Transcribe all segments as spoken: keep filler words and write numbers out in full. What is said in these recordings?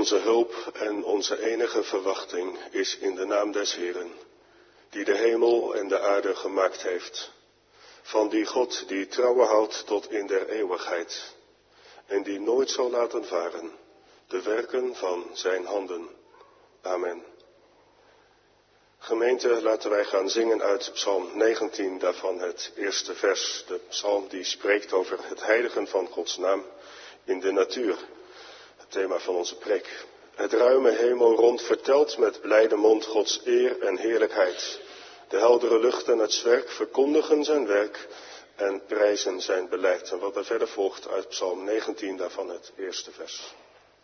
onze hulp en onze enige verwachting is in de naam des Heeren, die de hemel en de aarde gemaakt heeft, van die God die trouwe houdt tot in der eeuwigheid, en die nooit zal laten varen de werken van zijn handen. Amen. Gemeente, laten wij gaan zingen uit Psalm negentien, daarvan het eerste vers. De psalm die spreekt over het heiligen van Gods naam in de natuur. Het thema van onze preek. Het ruime hemel rond vertelt met blijde mond Gods eer en heerlijkheid. De heldere lucht en het zwerk verkondigen zijn werk en prijzen zijn beleid. En wat er verder volgt uit Psalm negentien, daarvan het eerste vers.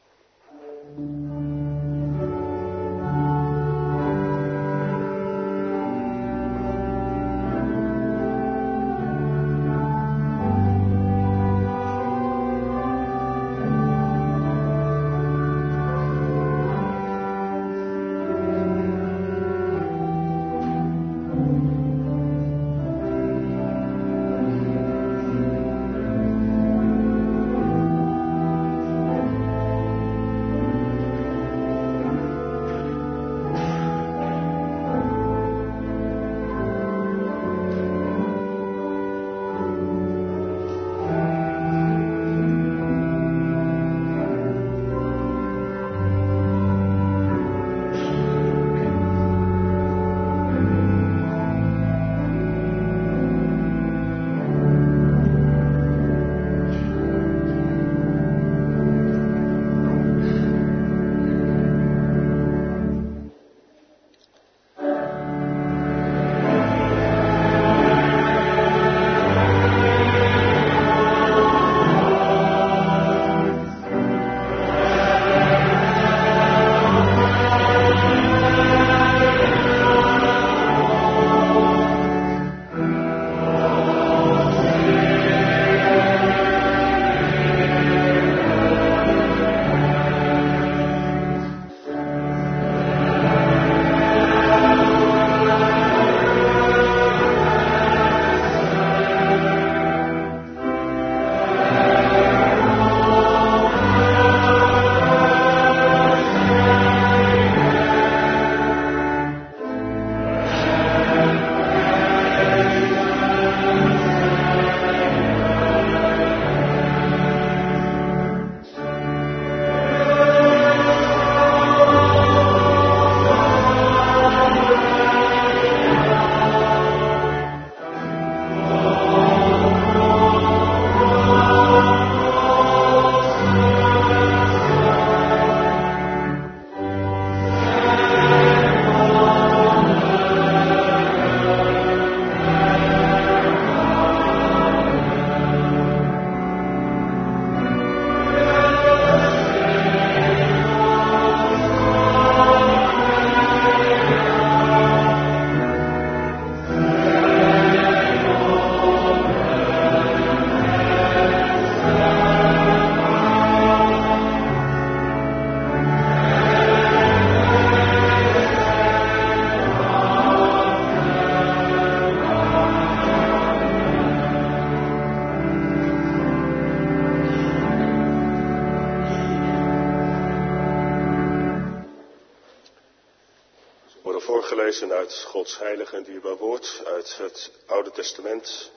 Voorgelezen uit Gods heilige en dierbaar woord, uit het Oude Testament.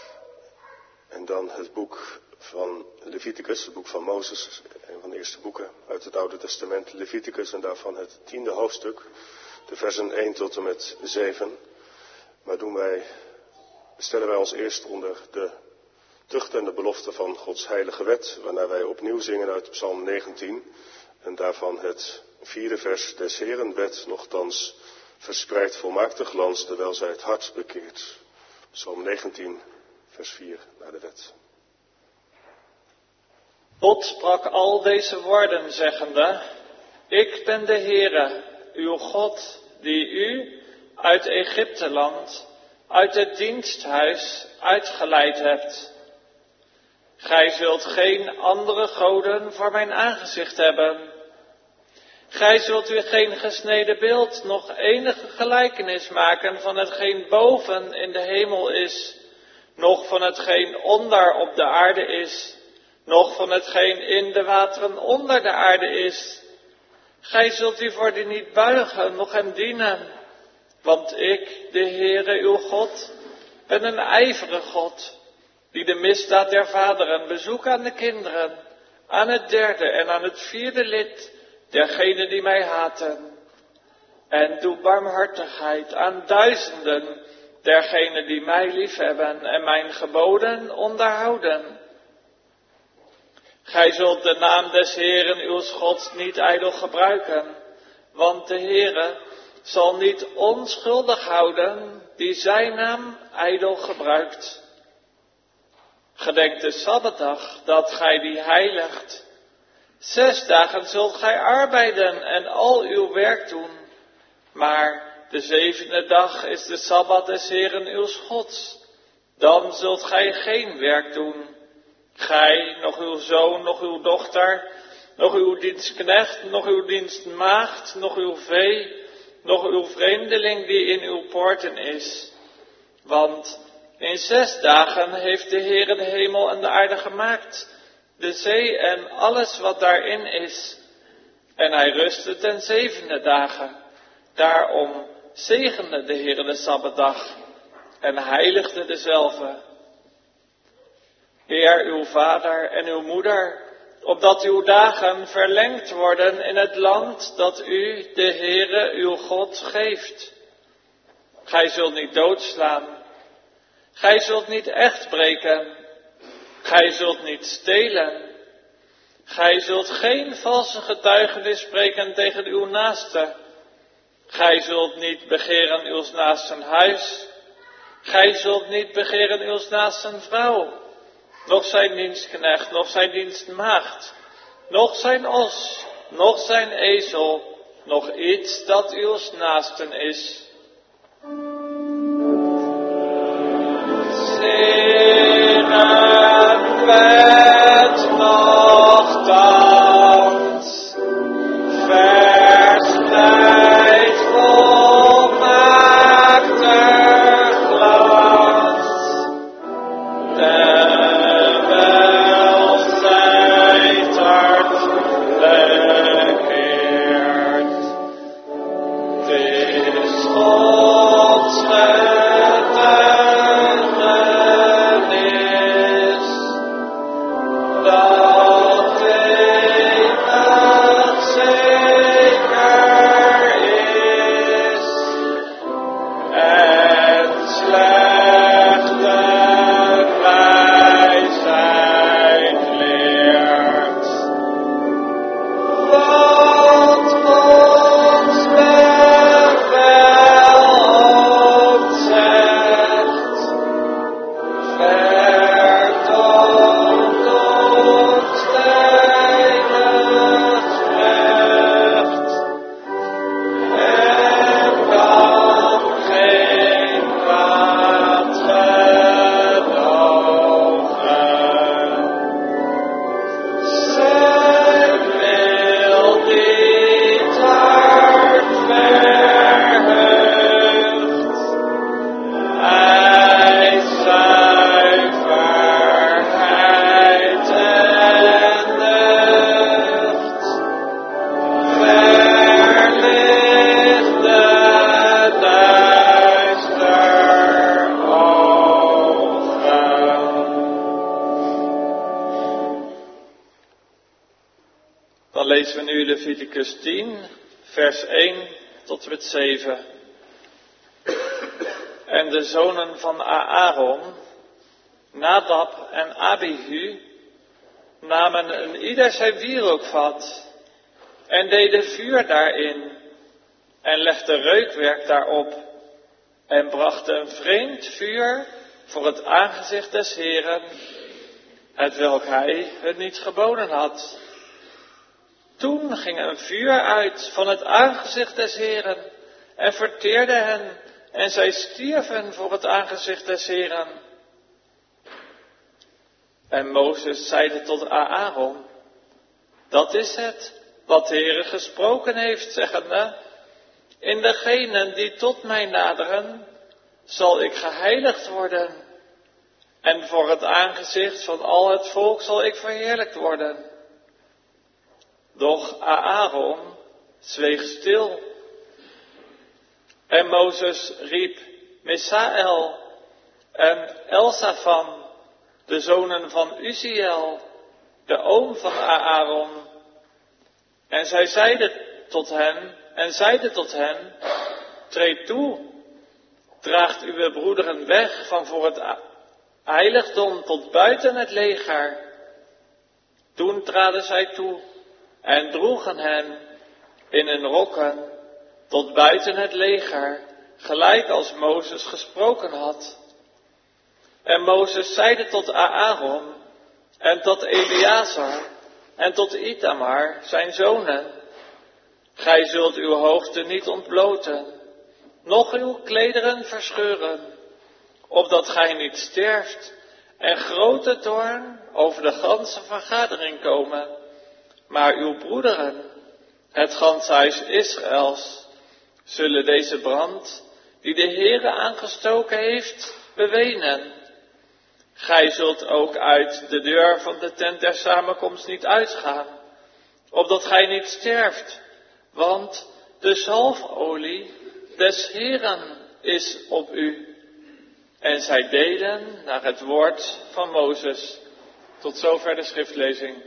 En dan het boek van Leviticus, het boek van Mozes, een van de eerste boeken uit het Oude Testament, Leviticus, en daarvan het tiende hoofdstuk, de versen één tot en met zeven. Maar doen wij, stellen wij ons eerst onder de tucht en de belofte van Gods heilige wet, waarna wij opnieuw zingen uit Psalm negentien, en daarvan het vierde vers, des Heeren wet nochtans verspreidt volmaakte glans, terwijl zij het hart bekeert. Psalm negentien, vers vier, naar de wet. God sprak al deze woorden, zeggende: Ik ben de Heere, uw God, die u uit Egypteland, uit het diensthuis uitgeleid hebt. Gij zult geen andere goden voor mijn aangezicht hebben. Gij zult u geen gesneden beeld, noch enige gelijkenis maken van hetgeen boven in de hemel is, noch van hetgeen onder op de aarde is, noch van hetgeen in de wateren onder de aarde is. Gij zult u voor die niet buigen, noch hem dienen. Want ik, de Heere uw God, ben een ijverige God, die de misdaad der vaderen bezoekt aan de kinderen, aan het derde en aan het vierde lid dergenen die mij haten. En doe barmhartigheid aan duizenden dergenen die mij liefhebben en mijn geboden onderhouden. Gij zult de naam des Heeren uw Gods niet ijdel gebruiken, want de Heere zal niet onschuldig houden die zijn naam ijdel gebruikt. Gedenk de Sabbatdag, dat gij die heiligt. Zes dagen zult gij arbeiden en al uw werk doen. Maar de zevende dag is de Sabbat des Heeren uw Gods. Dan zult gij geen werk doen. Gij, nog uw zoon, nog uw dochter, nog uw dienstknecht, nog uw dienstmaagd, nog uw vee, nog uw vreemdeling die in uw poorten is. Want in zes dagen heeft de Heer de hemel en de aarde gemaakt, de zee en alles wat daarin is. En hij rustte ten zevende dagen. Daarom zegende de Heer de Sabbatdag en heiligde dezelve. Eer uw vader en uw moeder, opdat uw dagen verlengd worden in het land dat u, de Heere, uw God, geeft. Gij zult niet doodslaan. Gij zult niet echt breken. Gij zult niet stelen. Gij zult geen valse getuigenis spreken tegen uw naaste. Gij zult niet begeren uw naasten huis. Gij zult niet begeren uw naasten vrouw, noch zijn dienstknecht, noch zijn dienstmaagd, noch zijn os, noch zijn ezel, noch iets dat uw naasten is. Zingen met nochtans, verspreid volmaakte glans, terwijl zij tartelijk keert. Het is Gods getuigenis dat eeuwig zeker is en slechte wijsheid leert. Wat ons bevel ook zegt, vertoont ons heilig recht en kan geen kwaad gedogen. Zijn wil die het hart verheugt, hij zuiverheid en deugd, verlicht de duister ogen. Dan lezen we nu Leviticus tien, vers één tot en met zeven. En de zonen van Aaron, Nadab en Abihu, namen een ieder zijn wierookvat en deden vuur daarin en legden reukwerk daarop en brachten een vreemd vuur voor het aangezicht des Heeren, hetwelk hij het niet geboden had. Toen ging een vuur uit van het aangezicht des Heeren en verteerde hen, en zij stierven voor het aangezicht des Heeren. En Mozes zeide tot Aaron, dat is het wat de Heere gesproken heeft, zeggende, in degenen die tot mij naderen, zal ik geheiligd worden, en voor het aangezicht van al het volk zal ik verheerlijkt worden. Doch Aaron zweeg stil. En Mozes riep Misaël en Elsafan, de zonen van Uziel, de oom van Aaron. En zij zeiden tot hen, en zeiden tot hen, treed toe, draagt uw broederen weg van voor het heiligdom tot buiten het leger. Toen traden zij toe en droegen hen in hun rokken tot buiten het leger, gelijk als Mozes gesproken had. En Mozes zeide tot Aaron en tot Eleazar en tot Itamar, zijn zonen, gij zult uw hoofden niet ontbloten, noch uw klederen verscheuren, opdat gij niet sterft en grote toorn over de ganse vergadering komen. Maar uw broederen, het ganse huis Israëls, zullen deze brand, die de Heere aangestoken heeft, bewenen. Gij zult ook uit de deur van de tent der samenkomst niet uitgaan, opdat gij niet sterft, want de zalfolie des Heeren is op u. En zij deden naar het woord van Mozes. Tot zover de schriftlezing.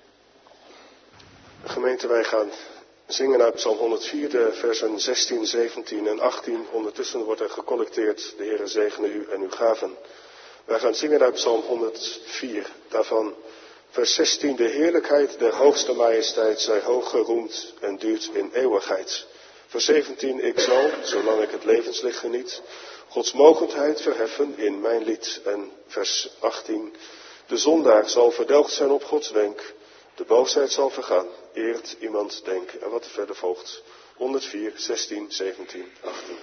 Gemeente, wij gaan zingen uit Psalm honderdvier, de versen zestien, zeventien en achttien. Ondertussen wordt er gecollecteerd. De Heere zegene u en uw gaven. Wij gaan zingen uit Psalm honderdvier. Daarvan vers zestien. De heerlijkheid der hoogste majesteit zij hoog geroemd en duurt in eeuwigheid. Vers zeventien. Ik zal, zolang ik het levenslicht geniet, Gods mogendheid verheffen in mijn lied. En vers achttien. De zondaar zal verdelgd zijn op Gods wenk. De boosheid zal vergaan, eert iemand denk. En wat er verder volgt. honderdvier, zestien, zeventien, achttien.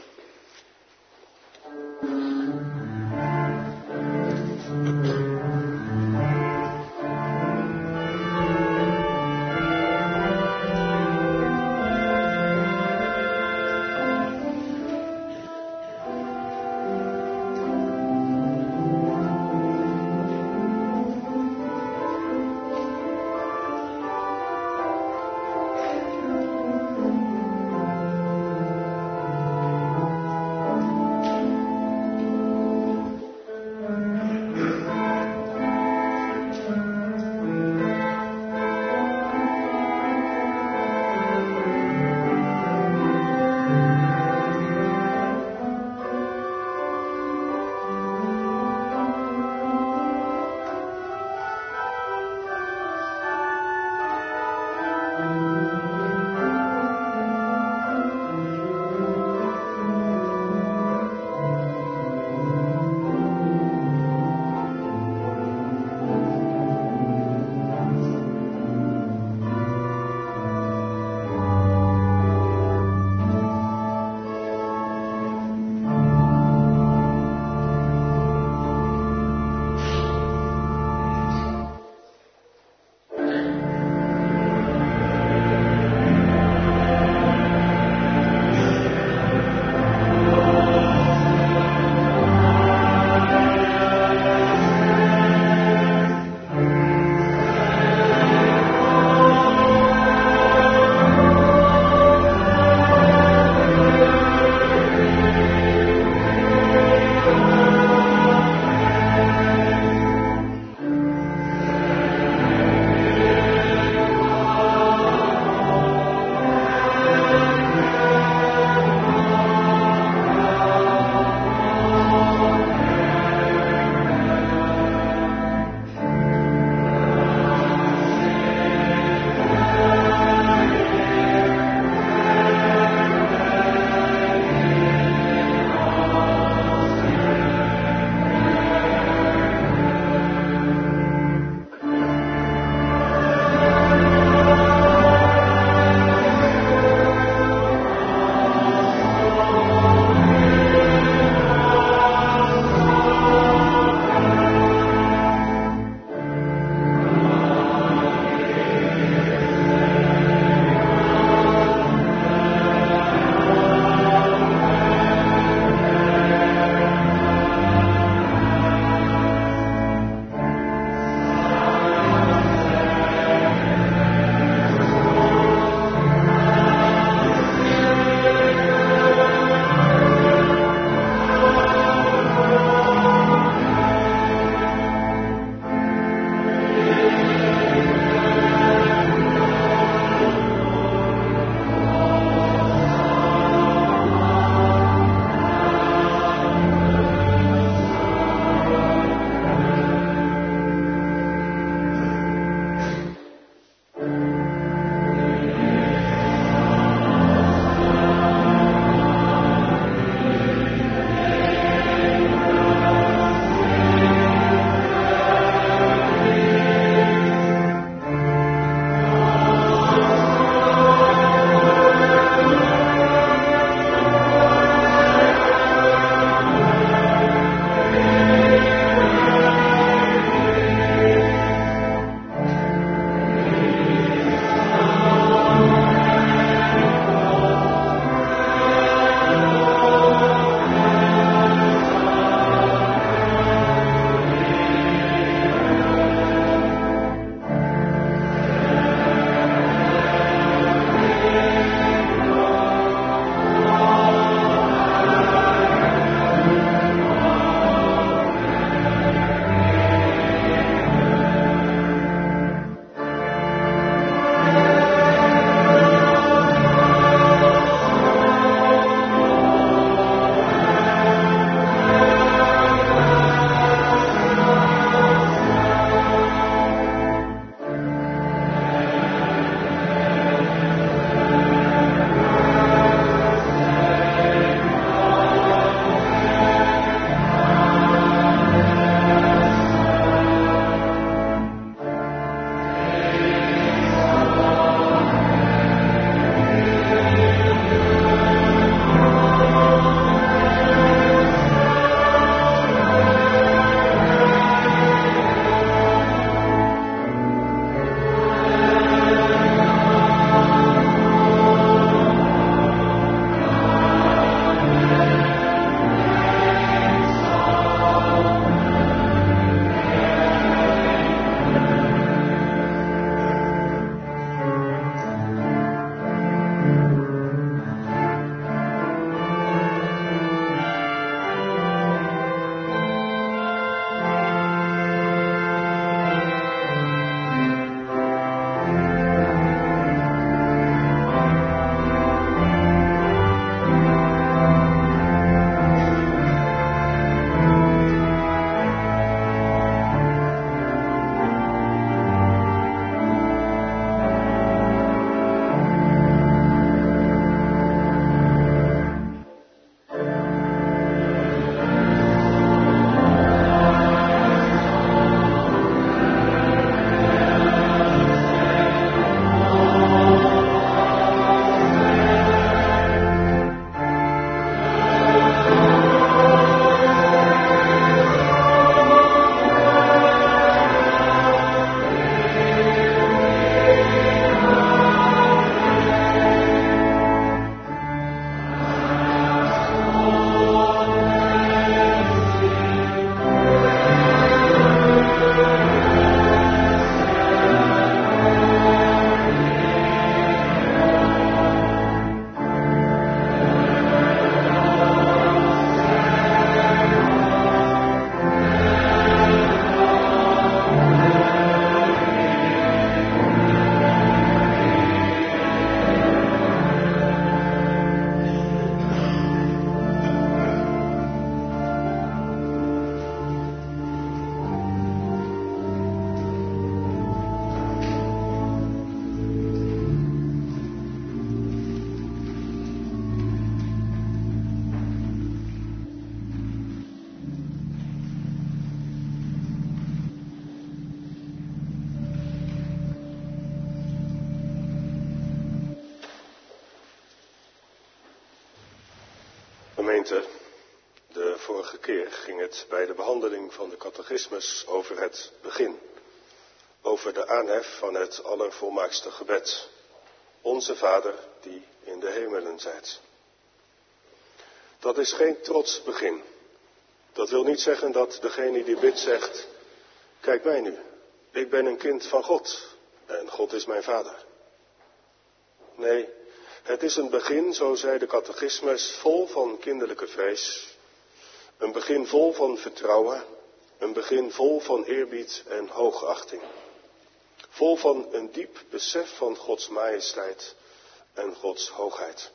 Gemeente, de vorige keer ging het bij de behandeling van de catechismus over het begin. Over de aanhef van het allervolmaakste gebed. Onze Vader die in de hemelen zijt. Dat is geen trots begin. Dat wil niet zeggen dat degene die bidt zegt, kijk mij nu, ik ben een kind van God en God is mijn vader. Nee, het is een begin, zo zei de catechismus, vol van kinderlijke vrees. Een begin vol van vertrouwen, een begin vol van eerbied en hoogachting. Vol van een diep besef van Gods majesteit en Gods hoogheid.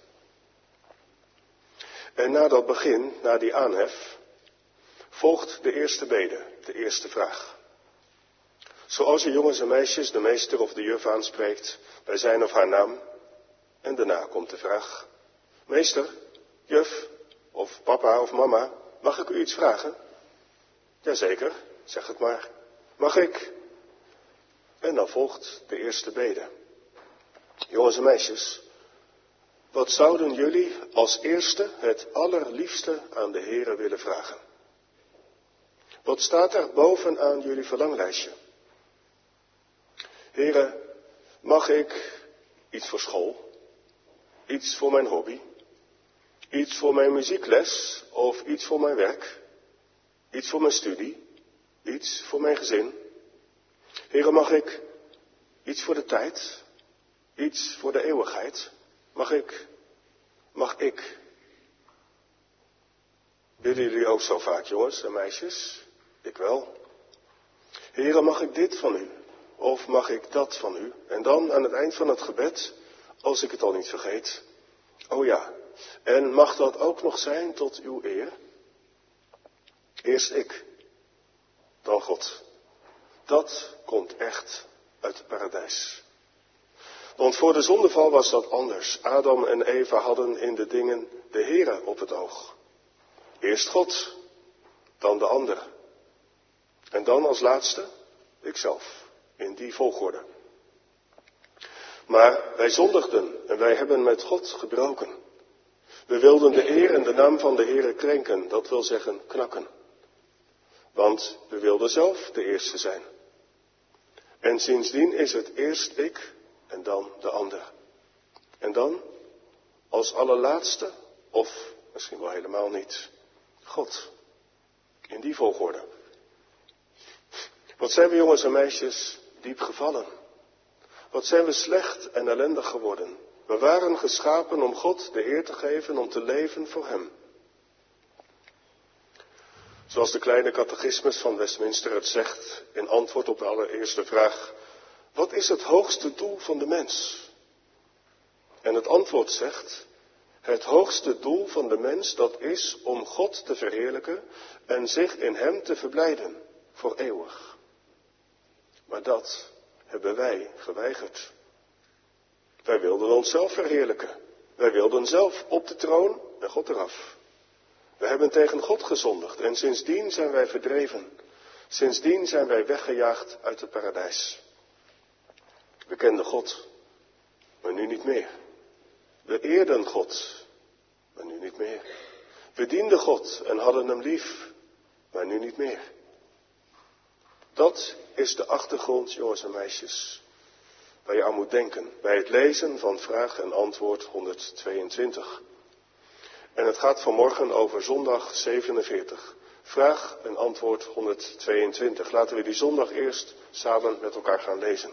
En na dat begin, na die aanhef, volgt de eerste bede, de eerste vraag. Zoals je jongens en meisjes de meester of de juf aanspreekt bij zijn of haar naam. En daarna komt de vraag, meester, juf of papa of mama, mag ik u iets vragen? Jazeker, zeg het maar. Mag ik? En dan volgt de eerste bede. Jongens en meisjes, wat zouden jullie als eerste het allerliefste aan de Heere willen vragen? Wat staat er bovenaan jullie verlanglijstje? Heere, mag ik iets voor school? Iets voor mijn hobby? Iets voor mijn muziekles of iets voor mijn werk? Iets voor mijn studie? Iets voor mijn gezin? Heere, mag ik iets voor de tijd? Iets voor de eeuwigheid? Mag ik? Mag ik? Bidden jullie ook zo vaak, jongens en meisjes? Ik wel. Heere, mag ik dit van u? Of mag ik dat van u? En dan aan het eind van het gebed, als ik het al niet vergeet. Oh ja, en mag dat ook nog zijn tot uw eer? Eerst ik, dan God. Dat komt echt uit het paradijs. Want voor de zondeval was dat anders. Adam en Eva hadden in de dingen de Heere op het oog. Eerst God, dan de ander. En dan als laatste, ikzelf, in die volgorde. Maar wij zondigden en wij hebben met God gebroken. We wilden de eer en de naam van de Heere krenken, dat wil zeggen knakken. Want we wilden zelf de eerste zijn. En sindsdien is het eerst ik en dan de ander. En dan, als allerlaatste, of misschien wel helemaal niet, God. In die volgorde. Wat zijn we jongens en meisjes diep gevallen. Wat zijn we slecht en ellendig geworden. We waren geschapen om God de eer te geven, om te leven voor Hem. Zoals de kleine catechismus van Westminster het zegt, in antwoord op de allereerste vraag, wat is het hoogste doel van de mens? En het antwoord zegt, het hoogste doel van de mens, dat is om God te verheerlijken en zich in Hem te verblijden, voor eeuwig. Maar dat hebben wij geweigerd. Wij wilden onszelf verheerlijken. Wij wilden zelf op de troon en God eraf. We hebben tegen God gezondigd en sindsdien zijn wij verdreven. Sindsdien zijn wij weggejaagd uit het paradijs. We kenden God, maar nu niet meer. We eerden God, maar nu niet meer. We dienden God en hadden Hem lief, maar nu niet meer. Dat is de achtergrond, jongens en meisjes, waar je aan moet denken bij het lezen van vraag en antwoord honderdtweeëntwintig. En het gaat vanmorgen over zondag zevenenveertig. Vraag en antwoord honderdtweeëntwintig. Laten we die zondag eerst samen met elkaar gaan lezen.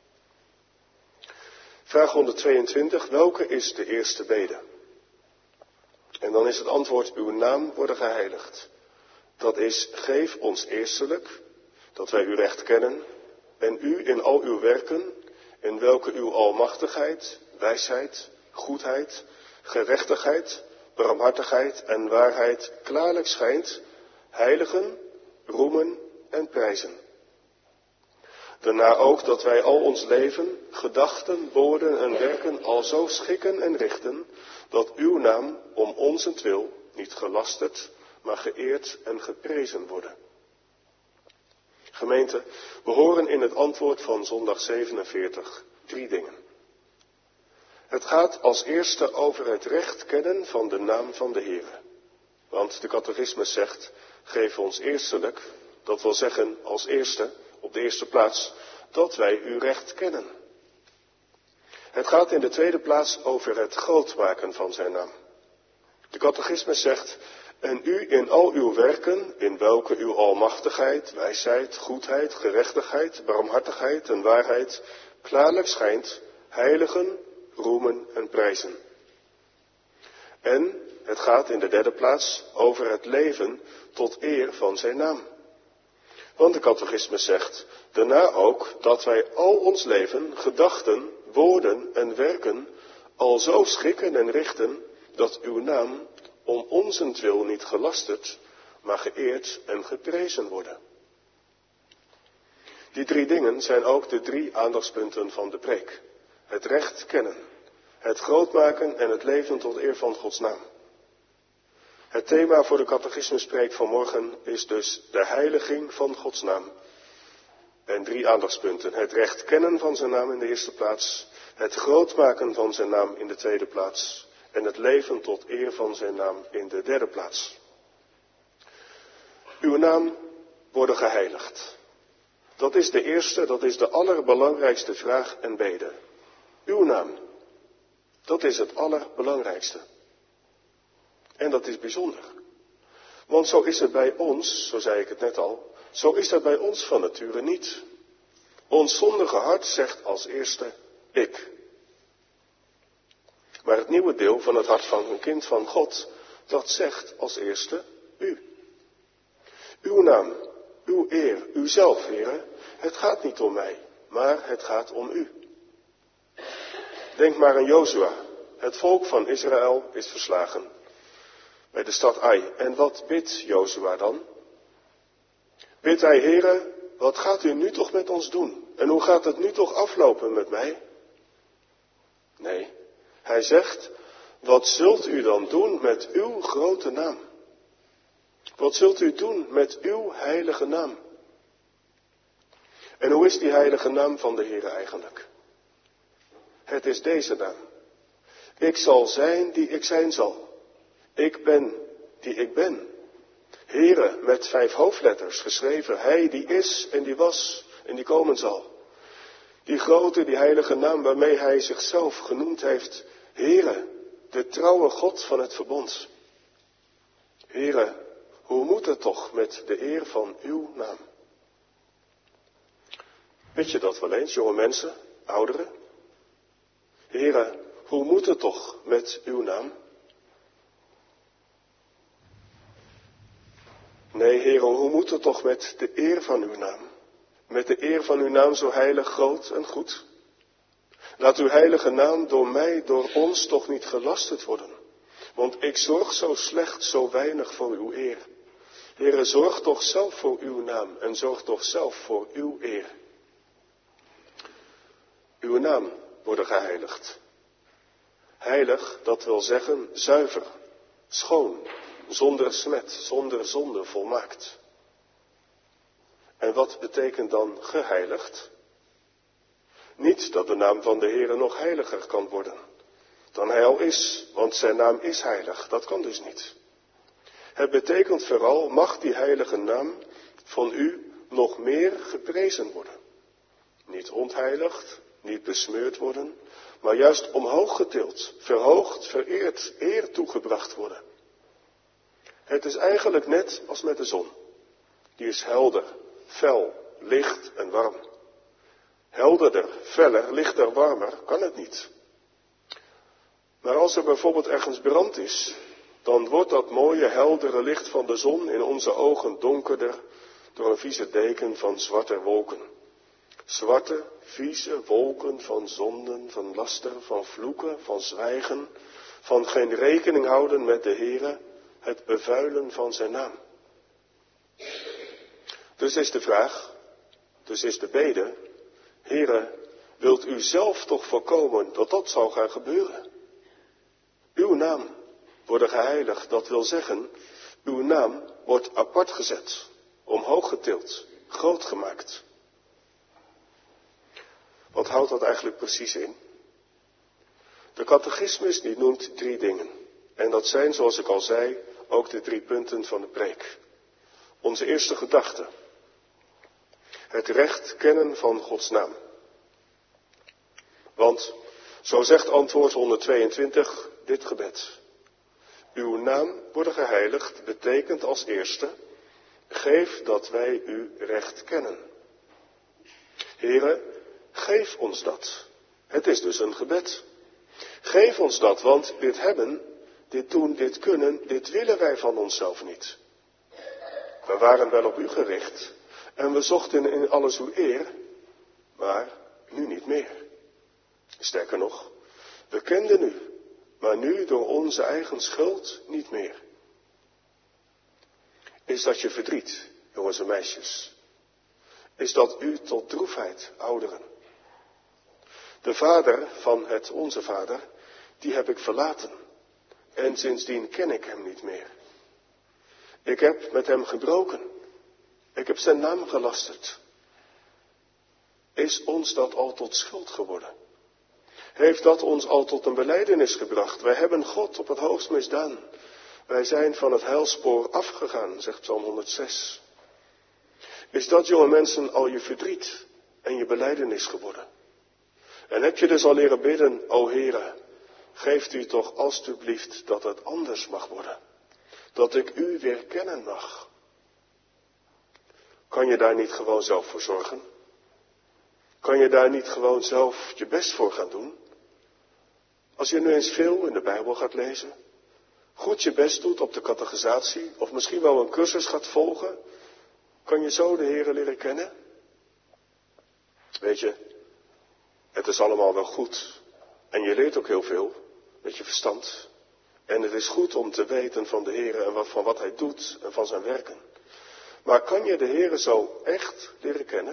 Vraag honderdtweeëntwintig. Welke is de eerste bede? En dan is het antwoord, uw naam worden geheiligd. Dat is, geef ons eerstelijk, dat wij uw recht kennen, en u in al uw werken, in welke uw almachtigheid, wijsheid, goedheid, gerechtigheid, barmhartigheid en waarheid klaarlijk schijnt, heiligen, roemen en prijzen. Daarna ook dat wij al ons leven, gedachten, woorden en werken al zo schikken en richten, dat uw naam om onzentwil niet gelasterd, maar geëerd en geprezen worden. Gemeente, we horen in het antwoord van zondag zevenenveertig drie dingen. Het gaat als eerste over het recht kennen van de naam van de Heere. Want de catechismus zegt, geef ons eerstelijk, dat wil zeggen als eerste, op de eerste plaats, dat wij uw recht kennen. Het gaat in de tweede plaats over het grootmaken van zijn naam. De catechismus zegt, en u in al uw werken, in welke uw almachtigheid, wijsheid, goedheid, gerechtigheid, barmhartigheid en waarheid klaarlijk schijnt, heiligen, roemen en prijzen. En het gaat in de derde plaats over het leven tot eer van zijn naam. Want de catechismus zegt, daarna ook dat wij al ons leven, gedachten, woorden en werken al zo schikken en richten, dat uw naam om onzentwil niet gelasterd, maar geëerd en geprezen worden. Die drie dingen zijn ook de drie aandachtspunten van de preek. Het recht kennen, het grootmaken en het leven tot eer van Gods naam. Het thema voor de catechismuspreek van morgen is dus de heiliging van Gods naam. En drie aandachtspunten. Het recht kennen van zijn naam in de eerste plaats, het grootmaken van zijn naam in de tweede plaats en het leven tot eer van zijn naam in de derde plaats. Uw naam worden geheiligd. Dat is de eerste, dat is de allerbelangrijkste vraag en bede. Uw naam, dat is het allerbelangrijkste. En dat is bijzonder. Want zo is het bij ons, zo zei ik het net al, zo is dat bij ons van nature niet. Ons zondige hart zegt als eerste, ik. Maar het nieuwe deel van het hart van een kind van God, dat zegt als eerste, u. Uw naam, uw eer, uzelf, heren, het gaat niet om mij, maar het gaat om u. Denk maar aan Jozua. Het volk van Israël is verslagen bij de stad Ai. En wat bidt Jozua dan? Bidt hij, heren, wat gaat u nu toch met ons doen? En hoe gaat het nu toch aflopen met mij? Nee, hij zegt, wat zult u dan doen met uw grote naam? Wat zult u doen met uw heilige naam? En hoe is die heilige naam van de Heer eigenlijk? Het is deze naam. Ik zal zijn die ik zijn zal. Ik ben die ik ben. Heere, met vijf hoofdletters geschreven. Hij die is en die was en die komen zal. Die grote, die heilige naam waarmee hij zichzelf genoemd heeft. Heere, de trouwe God van het verbond. Heere, hoe moet het toch met de eer van uw naam? Weet je dat wel eens, jonge mensen, ouderen? Heere, hoe moet het toch met uw naam? Nee, Heere, hoe moet het toch met de eer van uw naam? Met de eer van uw naam zo heilig, groot en goed? Laat uw heilige naam door mij, door ons toch niet gelasterd worden. Want ik zorg zo slecht, zo weinig voor uw eer. Heere, zorg toch zelf voor uw naam en zorg toch zelf voor uw eer. Uw naam worden geheiligd. Heilig, dat wil zeggen zuiver, schoon, zonder smet, zonder zonde volmaakt. En wat betekent dan geheiligd? Niet dat de naam van de Heere nog heiliger kan worden dan hij al is, want zijn naam is heilig, dat kan dus niet. Het betekent vooral, mag die heilige naam van u nog meer geprezen worden. Niet ontheiligd, niet besmeurd worden, maar juist omhoog getild, verhoogd, vereerd, eer toegebracht worden. Het is eigenlijk net als met de zon. Die is helder, fel, licht en warm. Helderder, feller, lichter, warmer kan het niet. Maar als er bijvoorbeeld ergens brand is, dan wordt dat mooie, heldere licht van de zon in onze ogen donkerder door een vieze deken van zwarte wolken. Zwarte, vieze wolken van zonden, van laster, van vloeken, van zwijgen, van geen rekening houden met de Heere, het bevuilen van zijn naam. Dus is de vraag, dus is de bede, Heere, wilt u zelf toch voorkomen dat dat zou gaan gebeuren? Uw naam worden geheiligd, dat wil zeggen, uw naam wordt apart gezet, omhoog getild, groot gemaakt. Wat houdt dat eigenlijk precies in? De catechismus die noemt drie dingen. En dat zijn, zoals ik al zei, ook de drie punten van de preek. Onze eerste gedachte. Het recht kennen van Gods naam. Want, zo zegt antwoord honderdtweeëntwintig dit gebed. Uw naam worden geheiligd betekent als eerste, geef dat wij u recht kennen. Heere, geef ons dat. Het is dus een gebed. Geef ons dat, want dit hebben, dit doen, dit kunnen, dit willen wij van onszelf niet. We waren wel op u gericht en we zochten in alles uw eer, maar nu niet meer. Sterker nog, we kenden u, maar nu door onze eigen schuld niet meer. Is dat je verdriet, jongens en meisjes? Is dat u tot droefheid, ouderen? De vader van het Onze Vader, die heb ik verlaten. En sindsdien ken ik hem niet meer. Ik heb met hem gebroken. Ik heb zijn naam gelasterd. Is ons dat al tot schuld geworden? Heeft dat ons al tot een belijdenis gebracht? Wij hebben God op het hoogst misdaan. Wij zijn van het heilspoor afgegaan, zegt Psalm honderdzes. Is dat, jonge mensen, al je verdriet en je belijdenis geworden? En heb je dus al leren bidden, o Heere, geeft u toch alstublieft dat het anders mag worden. Dat ik u weer kennen mag. Kan je daar niet gewoon zelf voor zorgen? Kan je daar niet gewoon zelf je best voor gaan doen? Als je nu eens veel in de Bijbel gaat lezen, goed je best doet op de catechisatie, of misschien wel een cursus gaat volgen, kan je zo de Heere leren kennen? Weet je, het is allemaal wel goed. En je leert ook heel veel met je verstand. En het is goed om te weten van de Heere en wat, van wat Hij doet en van zijn werken. Maar kan je de Heere zo echt leren kennen?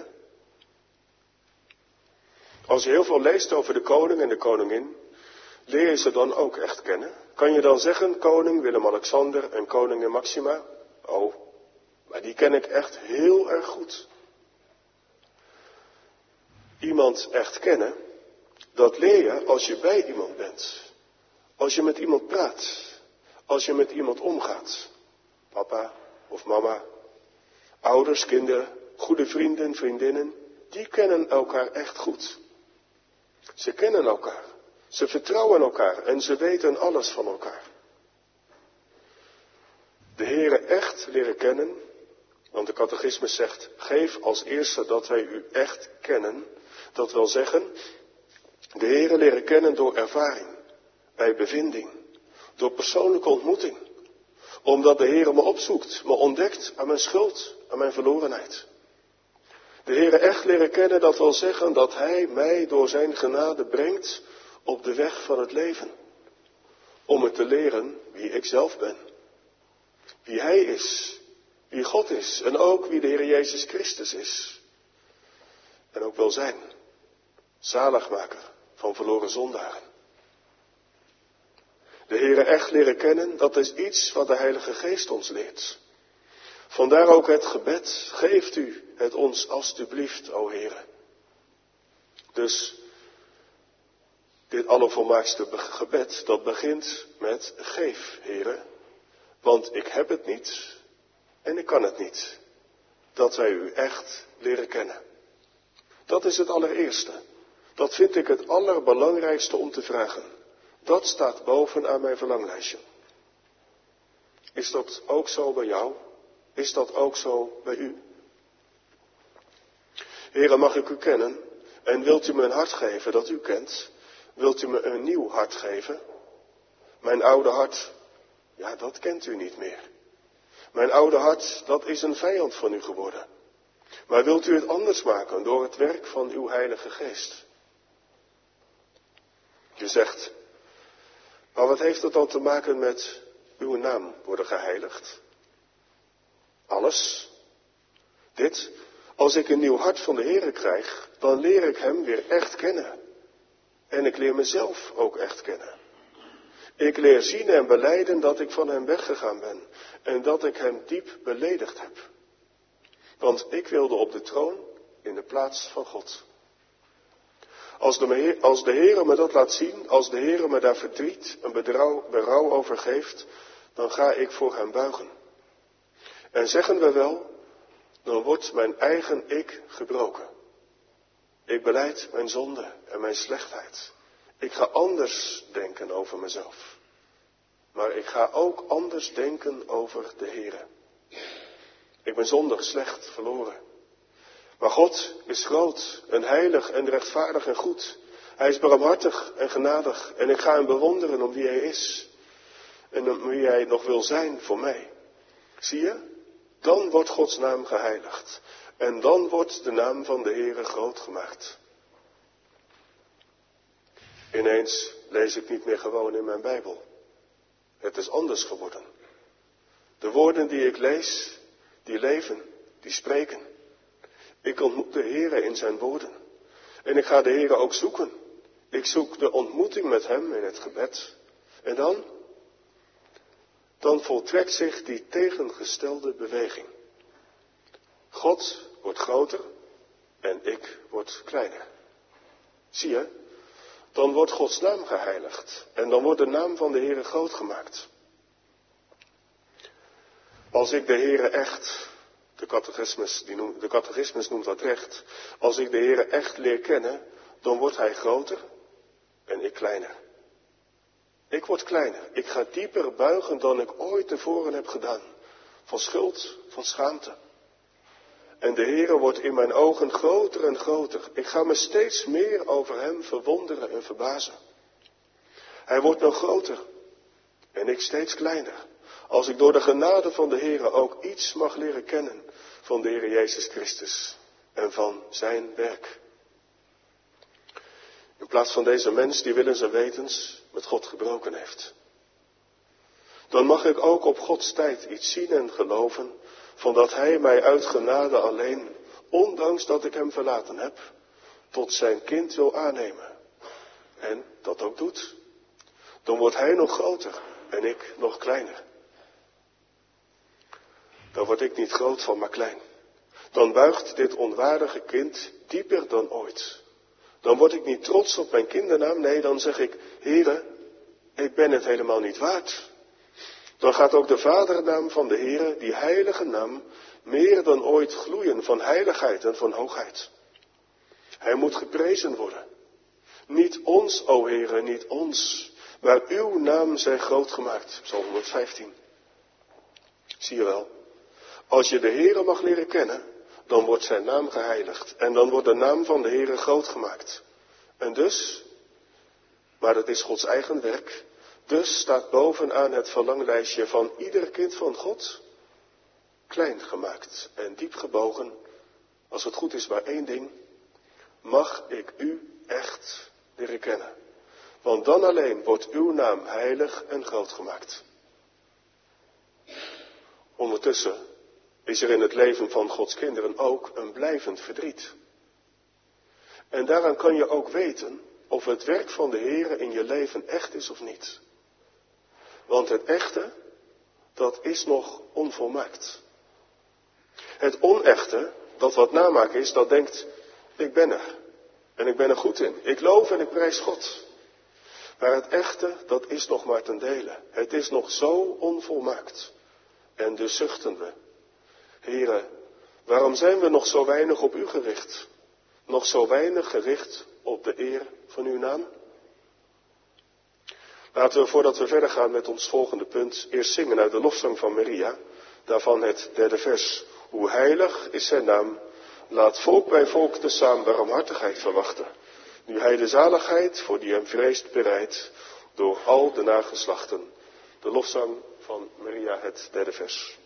Als je heel veel leest over de koning en de koningin, leer je ze dan ook echt kennen? Kan je dan zeggen, koning Willem-Alexander en koningin Maxima? Oh, maar die ken ik echt heel erg goed. Iemand echt kennen, dat leer je als je bij iemand bent. Als je met iemand praat. Als je met iemand omgaat. Papa of mama. Ouders, kinderen, goede vrienden, vriendinnen. Die kennen elkaar echt goed. Ze kennen elkaar. Ze vertrouwen elkaar en ze weten alles van elkaar. De Heere echt leren kennen. Want de catechismus zegt, geef als eerste dat wij u echt kennen. Dat wil zeggen, de Heere leren kennen door ervaring, bij bevinding, door persoonlijke ontmoeting. Omdat de Heere me opzoekt, me ontdekt aan mijn schuld, aan mijn verlorenheid. De Heere echt leren kennen, dat wil zeggen dat Hij mij door zijn genade brengt op de weg van het leven. Om me te leren wie ik zelf ben. Wie Hij is, wie God is en ook wie de Heer Jezus Christus is. En ook wil zijn. Zaligmaker van verloren zondaren. De Heere echt leren kennen, dat is iets wat de Heilige Geest ons leert. Vandaar ook het gebed, geeft u het ons alstublieft, o Heere. Dus dit allervolmaakste gebed, dat begint met geef, Heere. Want ik heb het niet en ik kan het niet. Dat wij u echt leren kennen. Dat is het allereerste. Dat vind ik het allerbelangrijkste om te vragen. Dat staat bovenaan mijn verlanglijstje. Is dat ook zo bij jou? Is dat ook zo bij u? Heere, mag ik u kennen? En wilt u me een hart geven dat u kent? Wilt u me een nieuw hart geven? Mijn oude hart, ja, dat kent u niet meer. Mijn oude hart, dat is een vijand van u geworden. Maar wilt u het anders maken door het werk van uw Heilige Geest? Je zegt, maar wat heeft het dan te maken met uw naam worden geheiligd? Alles. Dit, als ik een nieuw hart van de Heere krijg, dan leer ik hem weer echt kennen. En ik leer mezelf ook echt kennen. Ik leer zien en belijden dat ik van hem weggegaan ben en dat ik hem diep beledigd heb. Want ik wilde op de troon in de plaats van God. Als de, als de Heere me dat laat zien, als de Heere me daar verdriet en berouw, berouw over geeft, dan ga ik voor hem buigen. En zeggen we wel, dan wordt mijn eigen ik gebroken. Ik belijd mijn zonde en mijn slechtheid. Ik ga anders denken over mezelf. Maar ik ga ook anders denken over de Heere. Ik ben zondig, slecht, verloren. Maar God is groot en heilig en rechtvaardig en goed. Hij is barmhartig en genadig. En ik ga hem bewonderen om wie hij is. En om wie hij nog wil zijn voor mij. Zie je? Dan wordt Gods naam geheiligd. En dan wordt de naam van de Heere groot gemaakt. Ineens lees ik niet meer gewoon in mijn Bijbel. Het is anders geworden. De woorden die ik lees, die leven, die spreken. Ik ontmoet de Heere in zijn woorden. En ik ga de Heere ook zoeken. Ik zoek de ontmoeting met hem in het gebed. En dan? Dan voltrekt zich die tegengestelde beweging. God wordt groter en ik word kleiner. Zie je? Dan wordt Gods naam geheiligd. En dan wordt de naam van de Heere groot gemaakt. Als ik de Heere echt, de catechismus, die noemt, de catechismus noemt dat recht. Als ik de Heere echt leer kennen, dan wordt hij groter en ik kleiner. Ik word kleiner. Ik ga dieper buigen dan ik ooit tevoren heb gedaan. Van schuld, van schaamte. En de Heere wordt in mijn ogen groter en groter. Ik ga me steeds meer over hem verwonderen en verbazen. Hij wordt nog groter en ik steeds kleiner. Als ik door de genade van de Heere ook iets mag leren kennen van de Heere Jezus Christus en van zijn werk. In plaats van deze mens die willens en wetens met God gebroken heeft. Dan mag ik ook op Gods tijd iets zien en geloven van dat hij mij uit genade alleen, ondanks dat ik hem verlaten heb, tot zijn kind wil aannemen. En dat ook doet. Dan wordt hij nog groter en ik nog kleiner. Dan word ik niet groot van, maar klein. Dan buigt dit onwaardige kind dieper dan ooit. Dan word ik niet trots op mijn kindernaam, nee, dan zeg ik, Heere, ik ben het helemaal niet waard. Dan gaat ook de vadernaam van de Heere, die heilige naam, meer dan ooit gloeien van heiligheid en van hoogheid. Hij moet geprezen worden. Niet ons, o Heere, niet ons, maar uw naam zij groot gemaakt. Psalm honderdvijftien. Zie je wel, als je de Heere mag leren kennen, dan wordt zijn naam geheiligd. En dan wordt de naam van de Heere groot gemaakt. En dus, maar dat is Gods eigen werk, dus staat bovenaan het verlanglijstje van ieder kind van God, klein gemaakt en diep gebogen, als het goed is maar één ding, mag ik u echt leren kennen. Want dan alleen wordt uw naam heilig en groot gemaakt. Ondertussen is er in het leven van Gods kinderen ook een blijvend verdriet. En daaraan kan je ook weten of het werk van de Heere in je leven echt is of niet. Want het echte, dat is nog onvolmaakt. Het onechte, dat wat namaak is, dat denkt, ik ben er. En ik ben er goed in. Ik loof en ik prijs God. Maar het echte, dat is nog maar ten dele. Het is nog zo onvolmaakt. En dus zuchten we. Heere, waarom zijn we nog zo weinig op u gericht? Nog zo weinig gericht op de eer van uw naam? Laten we, voordat we verder gaan met ons volgende punt, eerst zingen uit de lofzang van Maria. Daarvan het derde vers. Hoe heilig is zijn naam. Laat volk bij volk tezamen barmhartigheid verwachten. Nu hij de zaligheid voor die hem vreest bereidt door al de nageslachten. De lofzang van Maria, het derde vers.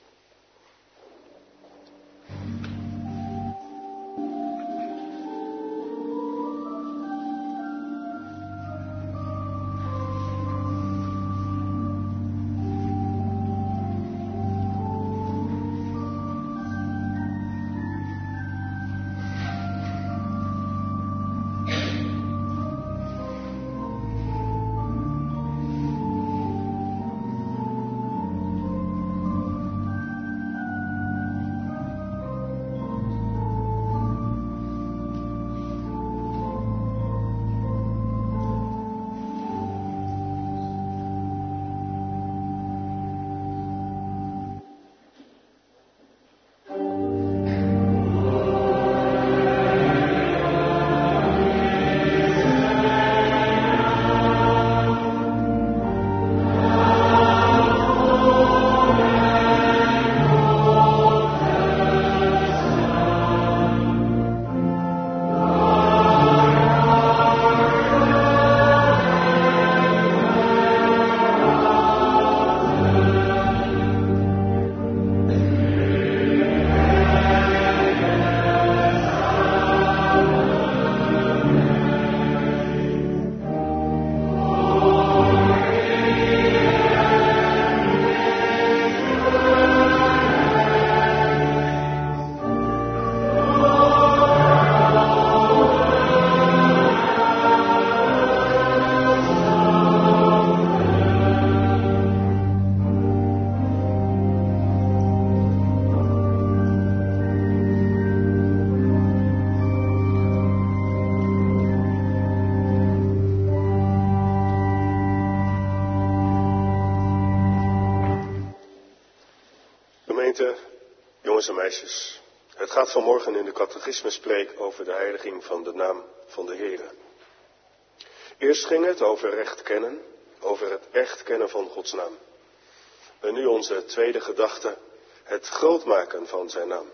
Gemeente, jongens en meisjes, het gaat vanmorgen in de catechismuspreek over de heiliging van de naam van de Heere. Eerst ging het over recht kennen, over het echt kennen van Gods naam. En nu onze tweede gedachte, het grootmaken van zijn naam.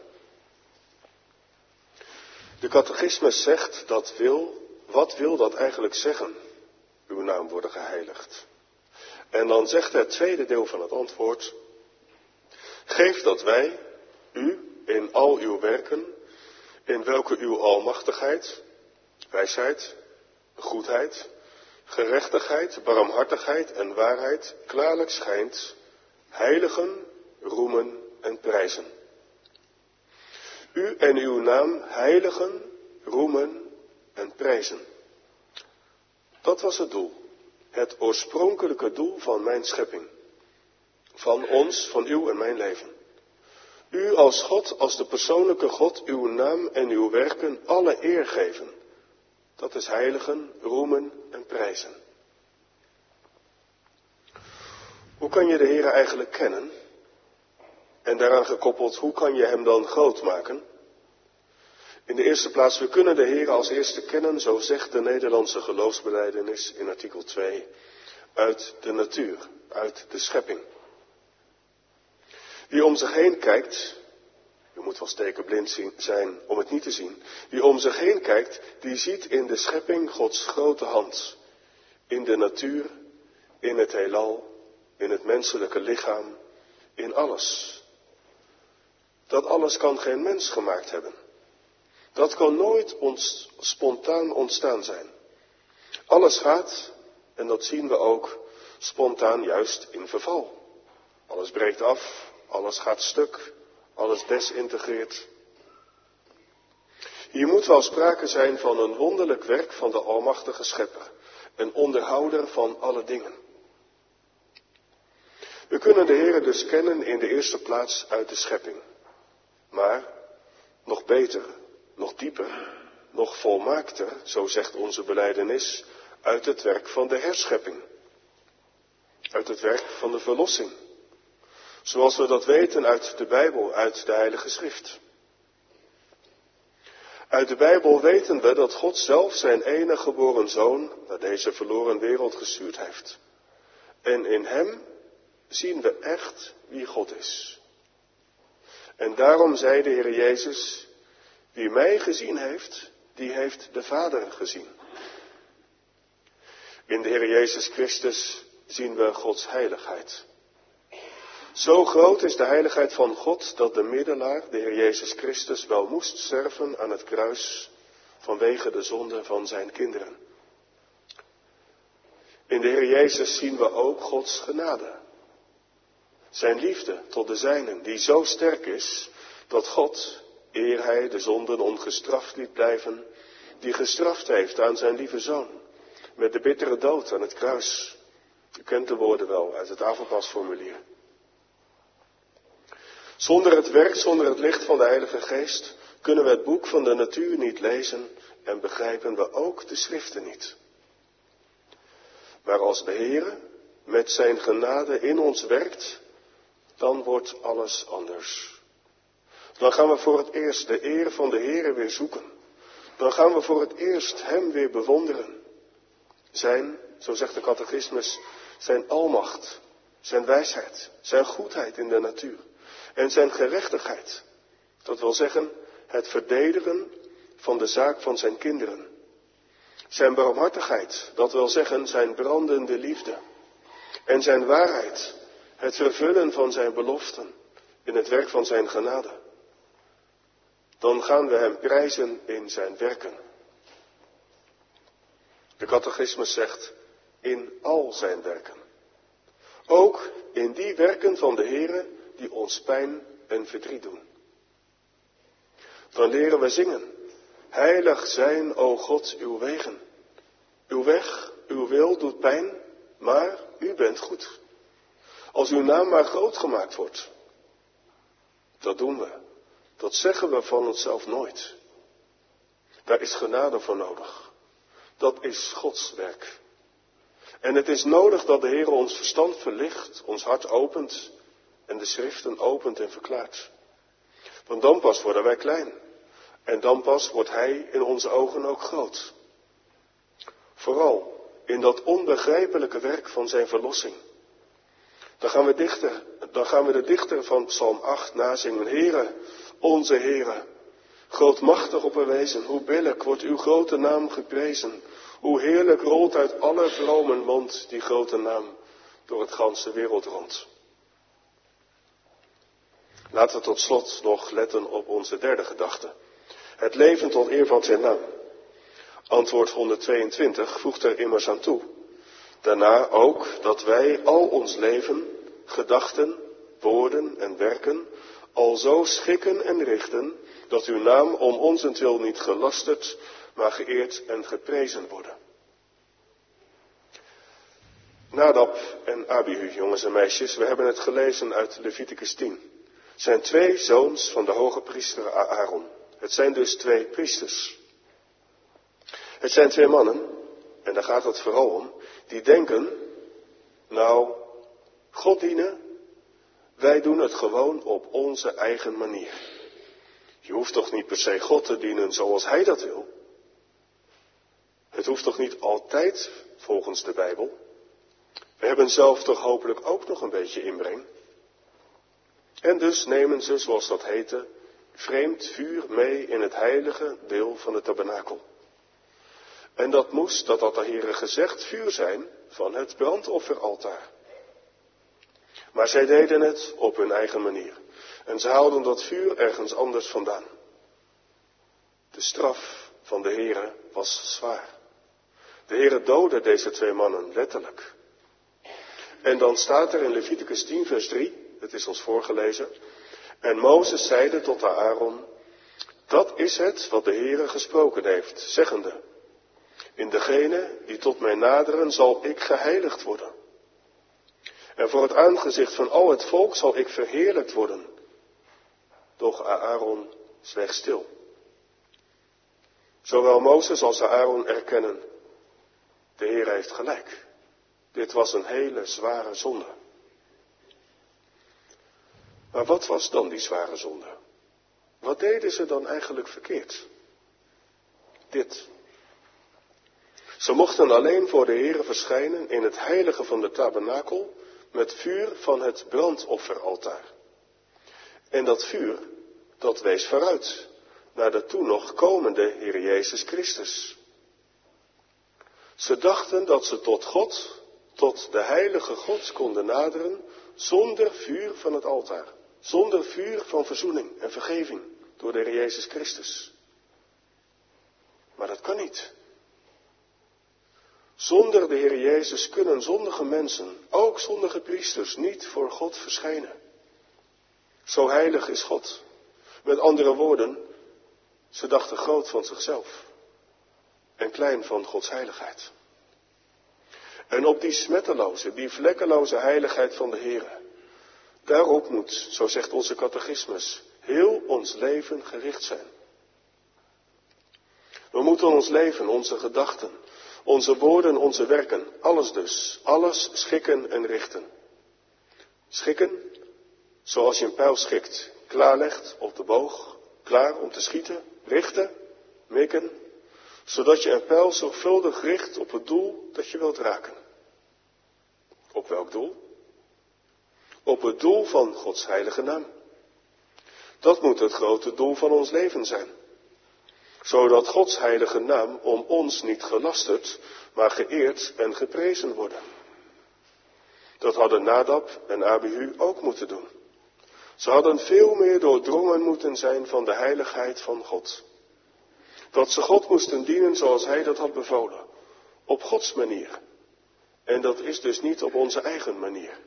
De catechismus zegt dat wil, wat wil dat eigenlijk zeggen? Uw naam worden geheiligd. En dan zegt het tweede deel van het antwoord, geef dat wij, u, in al uw werken, in welke uw almachtigheid, wijsheid, goedheid, gerechtigheid, barmhartigheid en waarheid klaarlijk schijnt, heiligen, roemen en prijzen. U en uw naam heiligen, roemen en prijzen. Dat was het doel. Het oorspronkelijke doel van mijn schepping. Van ons, van uw en mijn leven. U als God, als de persoonlijke God, uw naam en uw werken alle eer geven. Dat is heiligen, roemen en prijzen. Hoe kan je de Heere eigenlijk kennen? En daaraan gekoppeld, hoe kan je hem dan groot maken? In de eerste plaats, we kunnen de Heere als eerste kennen, zo zegt de Nederlandse geloofsbelijdenis in artikel twee, uit de natuur, uit de schepping. Wie om zich heen kijkt, je moet wel stekenblind zijn om het niet te zien, wie om zich heen kijkt, die ziet in de schepping Gods grote hand, in de natuur, in het heelal, in het menselijke lichaam, in alles. Dat alles kan geen mens gemaakt hebben. Dat kan nooit ons spontaan ontstaan zijn. Alles gaat, en dat zien we ook, spontaan juist in verval. Alles breekt af, alles gaat stuk, alles desintegreert. Hier moet wel sprake zijn van een wonderlijk werk van de almachtige schepper, een onderhouder van alle dingen. We kunnen de Heere dus kennen in de eerste plaats uit de schepping. Maar, nog beter, nog dieper, nog volmaakter, zo zegt onze belijdenis, uit het werk van de herschepping. Uit het werk van de verlossing. Zoals we dat weten uit de Bijbel, uit de Heilige Schrift. Uit de Bijbel weten we dat God zelf zijn enige geboren zoon naar deze verloren wereld gestuurd heeft. En in hem zien we echt wie God is. En daarom zei de Heer Jezus, wie mij gezien heeft, die heeft de Vader gezien. In de Heer Jezus Christus zien we Gods heiligheid. Zo groot is de heiligheid van God dat de middelaar, de Heer Jezus Christus, wel moest sterven aan het kruis vanwege de zonde van zijn kinderen. In de Heer Jezus zien we ook Gods genade. Zijn liefde tot de zijnen, die zo sterk is, dat God, eer hij de zonden ongestraft liet blijven, die gestraft heeft aan zijn lieve zoon, met de bittere dood aan het kruis. U kent de woorden wel uit het avondmaalsformulier. Zonder het werk, zonder het licht van de Heilige Geest, kunnen we het boek van de natuur niet lezen en begrijpen we ook de schriften niet. Maar als de Heere met zijn genade in ons werkt, dan wordt alles anders. Dan gaan we voor het eerst de eer van de Heere weer zoeken. Dan gaan we voor het eerst hem weer bewonderen. Zijn, zo zegt de catechismus, zijn almacht, zijn wijsheid, zijn goedheid in de natuur. En zijn gerechtigheid, dat wil zeggen het verdedigen van de zaak van zijn kinderen. Zijn barmhartigheid, dat wil zeggen zijn brandende liefde. En zijn waarheid, het vervullen van zijn beloften in het werk van zijn genade. Dan gaan we hem prijzen in zijn werken. De catechismus zegt, in al zijn werken. Ook in die werken van de Heere die ons pijn en verdriet doen. Dan leren we zingen. Heilig zijn, o God, uw wegen. Uw weg, uw wil doet pijn, maar u bent goed. Als uw naam maar groot gemaakt wordt. Dat doen we. Dat zeggen we van onszelf nooit. Daar is genade voor nodig. Dat is Gods werk. En het is nodig dat de Heer ons verstand verlicht, ons hart opent en de schriften opent en verklaart. Want dan pas worden wij klein. En dan pas wordt hij in onze ogen ook groot. Vooral in dat onbegrijpelijke werk van zijn verlossing. Dan gaan we, dichter, dan gaan we de dichter van Psalm acht nazingen. Heere, onze Heere, grootmachtig opperwezen, hoe billijk wordt uw grote naam geprezen. Hoe heerlijk rolt uit alle vromen mond die grote naam door het ganse wereld rond. Laten we tot slot nog letten op onze derde gedachte. Het leven tot eer van zijn naam. Antwoord honderdtweeëntwintig voegt er immers aan toe. Daarna ook dat wij al ons leven, gedachten, woorden en werken al zo schikken en richten, dat uw naam om onzentwil niet gelasterd, maar geëerd en geprezen worden. Nadab en Abihu, jongens en meisjes, we hebben het gelezen uit Leviticus tien. Het zijn twee zoons van de hoge priester Aaron. Het zijn dus twee priesters. Het zijn twee mannen, en daar gaat het vooral om, die denken, nou, God dienen, wij doen het gewoon op onze eigen manier. Je hoeft toch niet per se God te dienen zoals hij dat wil? Het hoeft toch niet altijd volgens de Bijbel? We hebben zelf toch hopelijk ook nog een beetje inbreng? En dus nemen ze, zoals dat heette, vreemd vuur mee in het heilige deel van de tabernakel. En dat moest, dat had de Heere gezegd, vuur zijn van het brandofferaltaar. Maar zij deden het op hun eigen manier. En ze haalden dat vuur ergens anders vandaan. De straf van de Heere was zwaar. De Heere doodde deze twee mannen letterlijk. En dan staat er in Leviticus tien vers drie, het is ons voorgelezen. En Mozes zeide tot Aaron, dat is het wat de Heere gesproken heeft, zeggende, in degene die tot mij naderen zal ik geheiligd worden. En voor het aangezicht van al het volk zal ik verheerlijkt worden. Doch Aaron zweeg stil. Zowel Mozes als Aaron erkennen, de Heer heeft gelijk. Dit was een hele zware zonde. Maar wat was dan die zware zonde? Wat deden ze dan eigenlijk verkeerd? Dit. Ze mochten alleen voor de Heere verschijnen in het heilige van de tabernakel met vuur van het brandofferaltaar. En dat vuur, dat wees vooruit naar de toen nog komende Heer Jezus Christus. Ze dachten dat ze tot God, tot de heilige God konden naderen zonder vuur van het altaar. Zonder vuur van verzoening en vergeving door de Heer Jezus Christus. Maar dat kan niet. Zonder de Heer Jezus kunnen zondige mensen, ook zondige priesters, niet voor God verschijnen. Zo heilig is God. Met andere woorden, ze dachten groot van zichzelf en klein van Gods heiligheid. En op die smetteloze, die vlekkeloze heiligheid van de Heer, daarop moet, zo zegt onze catechismus, heel ons leven gericht zijn. We moeten ons leven, onze gedachten, onze woorden, onze werken, alles dus, alles schikken en richten. Schikken, zoals je een pijl schikt, klaarlegt op de boog, klaar om te schieten, richten, mikken, zodat je een pijl zorgvuldig richt op het doel dat je wilt raken. Op welk doel? Op het doel van Gods heilige naam. Dat moet het grote doel van ons leven zijn. Zodat Gods heilige naam om ons niet gelasterd, maar geëerd en geprezen worden. Dat hadden Nadab en Abihu ook moeten doen. Ze hadden veel meer doordrongen moeten zijn van de heiligheid van God. Dat ze God moesten dienen zoals hij dat had bevolen. Op Gods manier. En dat is dus niet op onze eigen manier.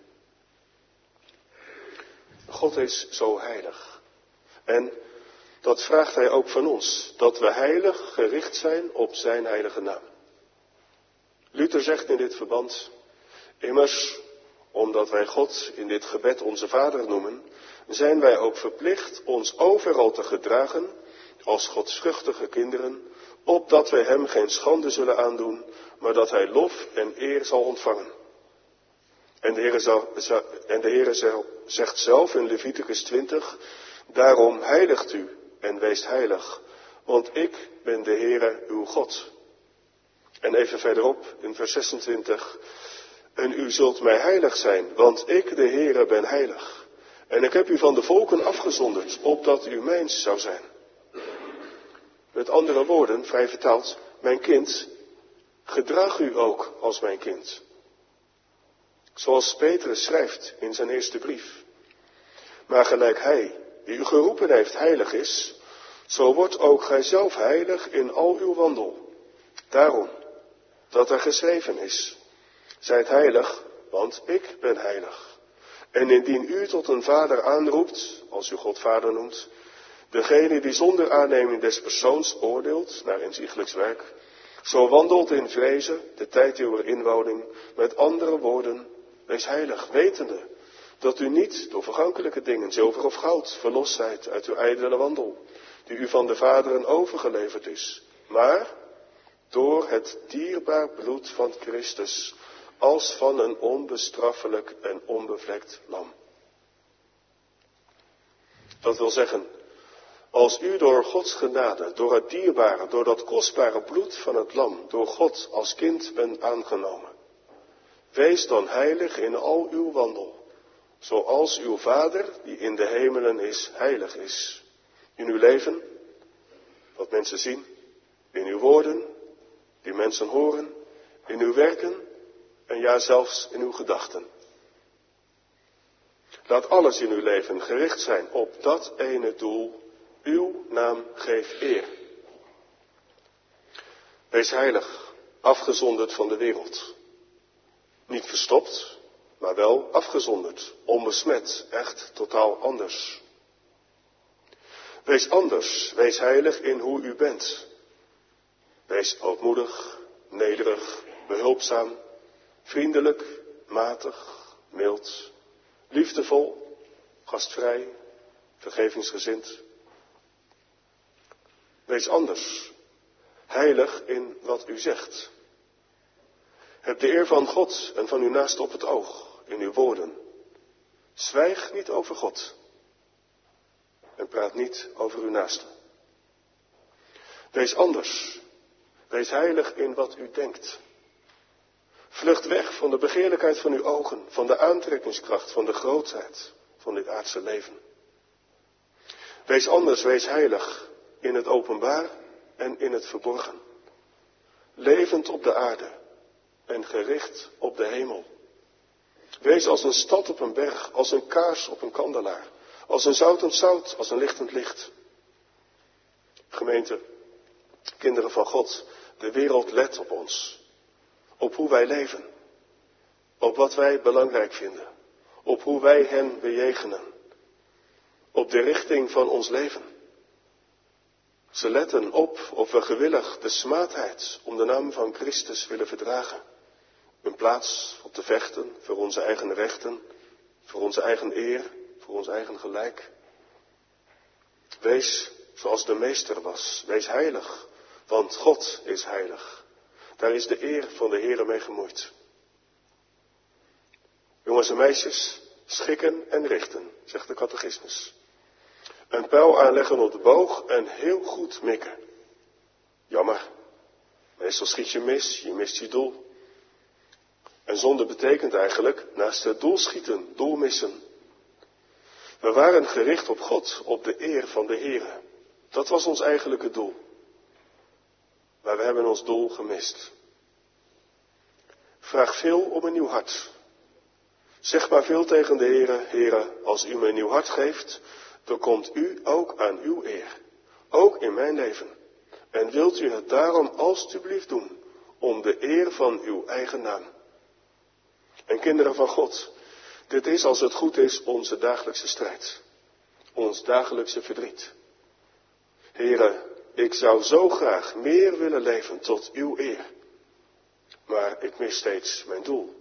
God is zo heilig. En dat vraagt hij ook van ons. Dat we heilig gericht zijn op zijn heilige naam. Luther zegt in dit verband, immers, omdat wij God in dit gebed onze Vader noemen, zijn wij ook verplicht ons overal te gedragen als godsvruchtige kinderen, opdat wij hem geen schande zullen aandoen, maar dat hij lof en eer zal ontvangen. En de Heere, zal, en de Heere zal, zegt zelf in Leviticus twintig, daarom heiligt u en wees heilig, want ik ben de Heere uw God. En even verderop in vers zesentwintig, en u zult mij heilig zijn, want ik de Heere ben heilig. En ik heb u van de volken afgezonderd, opdat u mijns zou zijn. Met andere woorden, vrij vertaald, mijn kind, gedraag u ook als mijn kind. Zoals Petrus schrijft in zijn eerste brief. Maar gelijk hij, die u geroepen heeft, heilig is, zo wordt ook gij zelf heilig in al uw wandel. Daarom, dat er geschreven is, zijt heilig, want ik ben heilig. En indien u tot een vader aanroept, als u God vader noemt, degene die zonder aanneming des persoons oordeelt, naar inzichtelijks werk, zo wandelt in vrezen de tijd uw inwoning, met andere woorden, wees heilig, wetende dat u niet door vergankelijke dingen, zilver of goud, verlost zijt uit uw ijdele wandel, die u van de vaderen overgeleverd is, maar door het dierbaar bloed van Christus, als van een onbestraffelijk en onbevlekt lam. Dat wil zeggen, als u door Gods genade, door het dierbare, door dat kostbare bloed van het lam, door God als kind bent aangenomen, wees dan heilig in al uw wandel, zoals uw Vader, die in de hemelen is, heilig is. In uw leven, wat mensen zien, in uw woorden, die mensen horen, in uw werken en ja zelfs in uw gedachten. Laat alles in uw leven gericht zijn op dat ene doel, uw naam geeft eer. Wees heilig, afgezonderd van de wereld. Niet verstopt, maar wel afgezonderd, onbesmet, echt totaal anders. Wees anders, wees heilig in hoe u bent. Wees ootmoedig, nederig, behulpzaam, vriendelijk, matig, mild, liefdevol, gastvrij, vergevingsgezind. Wees anders, heilig in wat u zegt. Heb de eer van God en van uw naaste op het oog, in uw woorden. Zwijg niet over God en praat niet over uw naaste. Wees anders, wees heilig in wat u denkt. Vlucht weg van de begeerlijkheid van uw ogen, van de aantrekkingskracht, van de grootheid van dit aardse leven. Wees anders, wees heilig in het openbaar en in het verborgen. Levend op de aarde en gericht op de hemel. Wees als een stad op een berg, als een kaars op een kandelaar, als een zoutend zout, als een lichtend licht. Gemeente, kinderen van God, de wereld let op ons. Op hoe wij leven. Op wat wij belangrijk vinden. Op hoe wij hen bejegenen. Op de richting van ons leven. Ze letten op of we gewillig de smaadheid om de naam van Christus willen verdragen. In plaats om te vechten voor onze eigen rechten, voor onze eigen eer, voor ons eigen gelijk. Wees zoals de meester was. Wees heilig, want God is heilig. Daar is de eer van de Heere mee gemoeid. Jongens en meisjes, schikken en richten, zegt de catechismus. Een pijl aanleggen op de boog en heel goed mikken. Jammer, meestal schiet je mis, je mist je doel. En zonde betekent eigenlijk naast het doel schieten, doel missen. We waren gericht op God, op de eer van de Heere. Dat was ons eigenlijke doel. Maar we hebben ons doel gemist. Vraag veel om een nieuw hart. Zeg maar veel tegen de Heere, Heere, als u me een nieuw hart geeft, dan komt u ook aan uw eer. Ook in mijn leven. En wilt u het daarom alstublieft doen, om de eer van uw eigen naam. En kinderen van God, dit is als het goed is onze dagelijkse strijd. Ons dagelijkse verdriet. Heere, ik zou zo graag meer willen leven tot uw eer. Maar ik mis steeds mijn doel.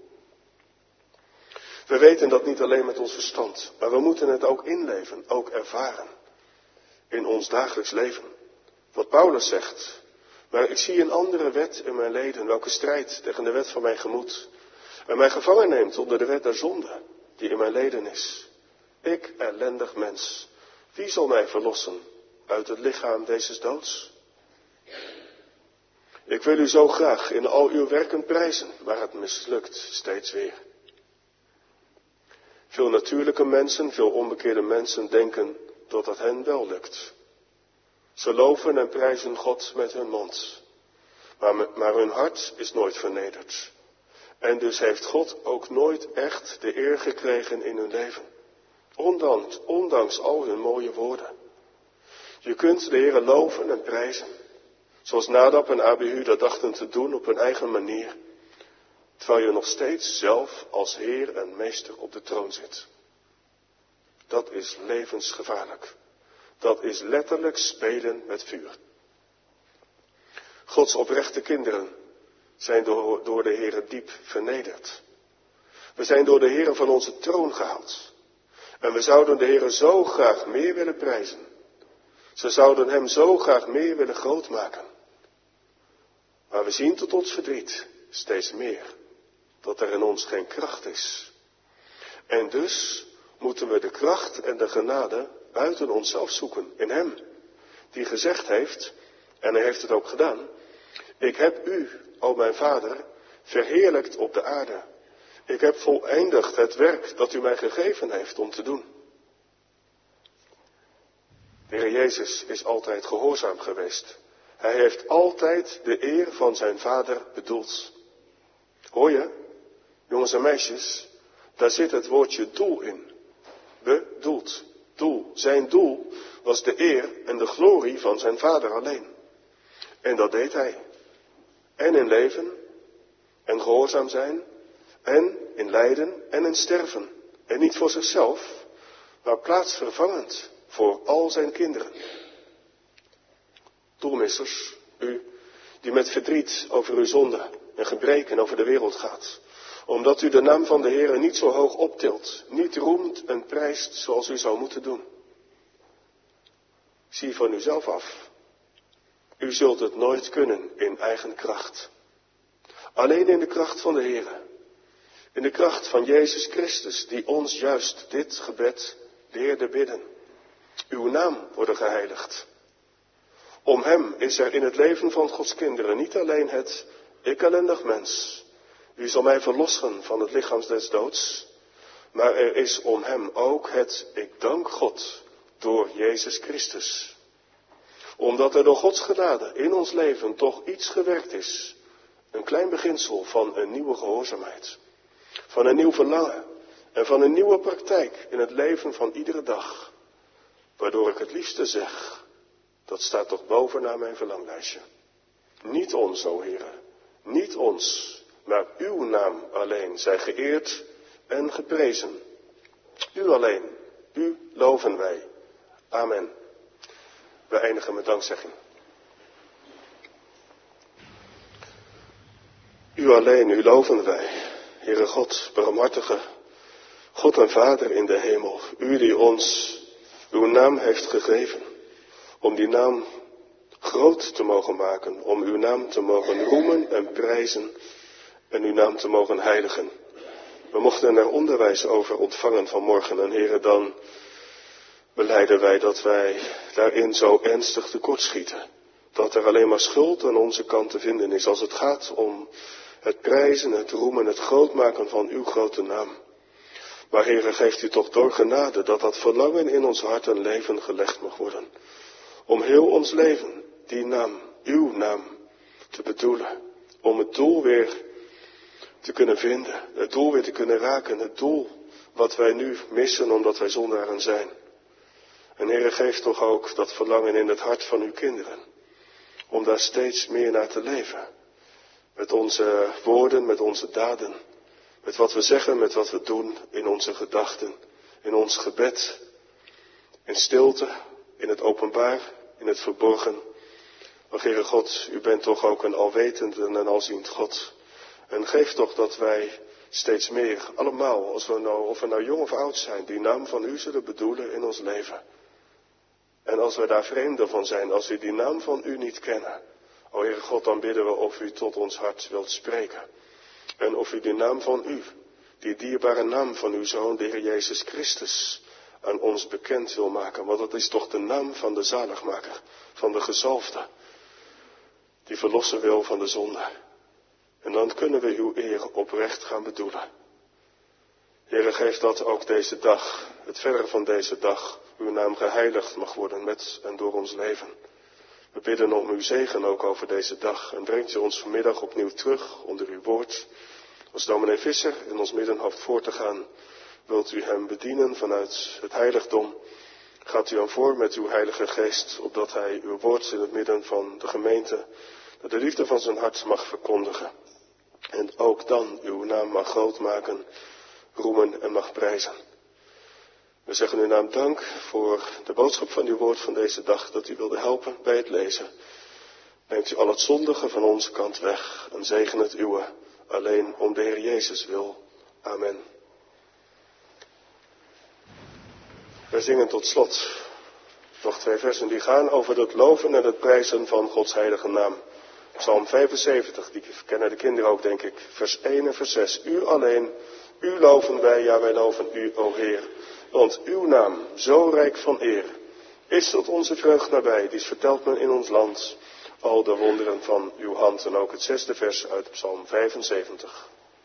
We weten dat niet alleen met ons verstand, maar we moeten het ook inleven, ook ervaren. In ons dagelijks leven. Wat Paulus zegt. Maar ik zie een andere wet in mijn leden, welke strijdt tegen de wet van mijn gemoed. En mij gevangen neemt onder de wet der zonde, die in mijn leden is. Ik, ellendig mens, wie zal mij verlossen uit het lichaam deze doods? Ik wil u zo graag in al uw werken prijzen, maar het mislukt steeds weer. Veel natuurlijke mensen, veel onbekeerde mensen denken dat het hen wel lukt. Ze loven en prijzen God met hun mond, maar, maar hun hart is nooit vernederd. En dus heeft God ook nooit echt de eer gekregen in hun leven. Ondanks, ondanks al hun mooie woorden. Je kunt de Heere loven en prijzen. Zoals Nadab en Abihu dat dachten te doen op hun eigen manier. Terwijl je nog steeds zelf als Heer en Meester op de troon zit. Dat is levensgevaarlijk. Dat is letterlijk spelen met vuur. Gods oprechte kinderen zijn door, door de Heere diep vernederd. We zijn door de Heere van onze troon gehaald. En we zouden de Heere zo graag meer willen prijzen. Ze zouden hem zo graag meer willen grootmaken. Maar we zien tot ons verdriet steeds meer dat er in ons geen kracht is. En dus moeten we de kracht en de genade buiten onszelf zoeken, in hem, die gezegd heeft, en hij heeft het ook gedaan, ik heb u, o mijn Vader, verheerlijkt op de aarde. Ik heb voleindigd het werk dat u mij gegeven heeft om te doen. De Heer Jezus is altijd gehoorzaam geweest. Hij heeft altijd de eer van zijn Vader bedoeld. Hoor je, jongens en meisjes, daar zit het woordje doel in. Bedoeld, doel. Zijn doel was de eer en de glorie van zijn Vader alleen. En dat deed hij. En in leven, en gehoorzaam zijn, en in lijden en in sterven. En niet voor zichzelf, maar plaatsvervangend voor al zijn kinderen. Doelmissers, u die met verdriet over uw zonde en gebreken over de wereld gaat. Omdat u de naam van de Heere niet zo hoog optilt, niet roemt en prijst zoals u zou moeten doen. Zie van uzelf af. U zult het nooit kunnen in eigen kracht. Alleen in de kracht van de Heere. In de kracht van Jezus Christus, die ons juist dit gebed leerde bidden. Uw naam worden geheiligd. Om hem is er in het leven van Gods kinderen niet alleen het ik ellendig mens. U zal mij verlossen van het lichaam des doods. Maar er is om hem ook het ik dank God door Jezus Christus. Omdat er door Gods genade in ons leven toch iets gewerkt is. Een klein beginsel van een nieuwe gehoorzaamheid. Van een nieuw verlangen. En van een nieuwe praktijk in het leven van iedere dag. Waardoor ik het liefste zeg, dat staat toch bovenaan mijn verlanglijstje. Niet ons, o Heere, niet ons, maar uw naam alleen zij geëerd en geprezen. U alleen, u loven wij. Amen. We eindigen met dankzegging. U alleen, u loven wij, Heere God, barmhartige, God en Vader in de hemel, u die ons uw naam heeft gegeven, om die naam groot te mogen maken, om uw naam te mogen roemen en prijzen en uw naam te mogen heiligen. We mochten er onderwijs over ontvangen vanmorgen en Heere, dan belijden wij dat wij daarin zo ernstig tekortschieten. Dat er alleen maar schuld aan onze kant te vinden is als het gaat om het prijzen, het roemen, het grootmaken van uw grote naam. Maar Heere, geeft u toch door genade dat dat verlangen in ons hart en leven gelegd mag worden. Om heel ons leven die naam, uw naam, te bedoelen. Om het doel weer te kunnen vinden. Het doel weer te kunnen raken. Het doel wat wij nu missen omdat wij zondaren zijn. En Heere, geef toch ook dat verlangen in het hart van uw kinderen. Om daar steeds meer naar te leven. Met onze woorden, met onze daden. Met wat we zeggen, met wat we doen, in onze gedachten, in ons gebed, in stilte, in het openbaar, in het verborgen. Maar Heere God, u bent toch ook een alwetend en een alziend God. En geef toch dat wij steeds meer, allemaal, als we nou, of we nou jong of oud zijn, die naam van u zullen bedoelen in ons leven. En als we daar vreemden van zijn, als we die naam van u niet kennen, o Heere God, dan bidden we of u tot ons hart wilt spreken. En of u de naam van u, die dierbare naam van uw Zoon, de Heer Jezus Christus, aan ons bekend wil maken. Want dat is toch de naam van de zaligmaker, van de gezalfde, die verlossen wil van de zonde. En dan kunnen we uw eer oprecht gaan bedoelen. Heere, geef dat ook deze dag, het verre van deze dag, uw naam geheiligd mag worden met en door ons leven. We bidden om uw zegen ook over deze dag en brengt u ons vanmiddag opnieuw terug onder uw woord. Als dominee Visser in ons midden hoopt voor te gaan, wilt u hem bedienen vanuit het heiligdom. Gaat u hem voor met uw heilige geest, opdat hij uw woord in het midden van de gemeente, dat de liefde van zijn hart mag verkondigen. En ook dan uw naam mag groot maken, roemen en mag prijzen. We zeggen uw naam dank voor de boodschap van uw woord van deze dag, dat u wilde helpen bij het lezen. Neemt u al het zondige van onze kant weg en zegen het uwe, alleen om de Heer Jezus wil. Amen. Wij zingen tot slot nog twee versen die gaan over het loven en het prijzen van Gods heilige naam. Psalm vijfenzeventig, die kennen de kinderen ook, denk ik, vers één en vers zes. U alleen, u loven wij, ja wij loven u, o Heer. Want uw naam, zo rijk van eer, is tot onze vreugd nabij. Die vertelt men in ons land al de wonderen van uw hand. En ook het zesde vers uit Psalm vijfenzeventig.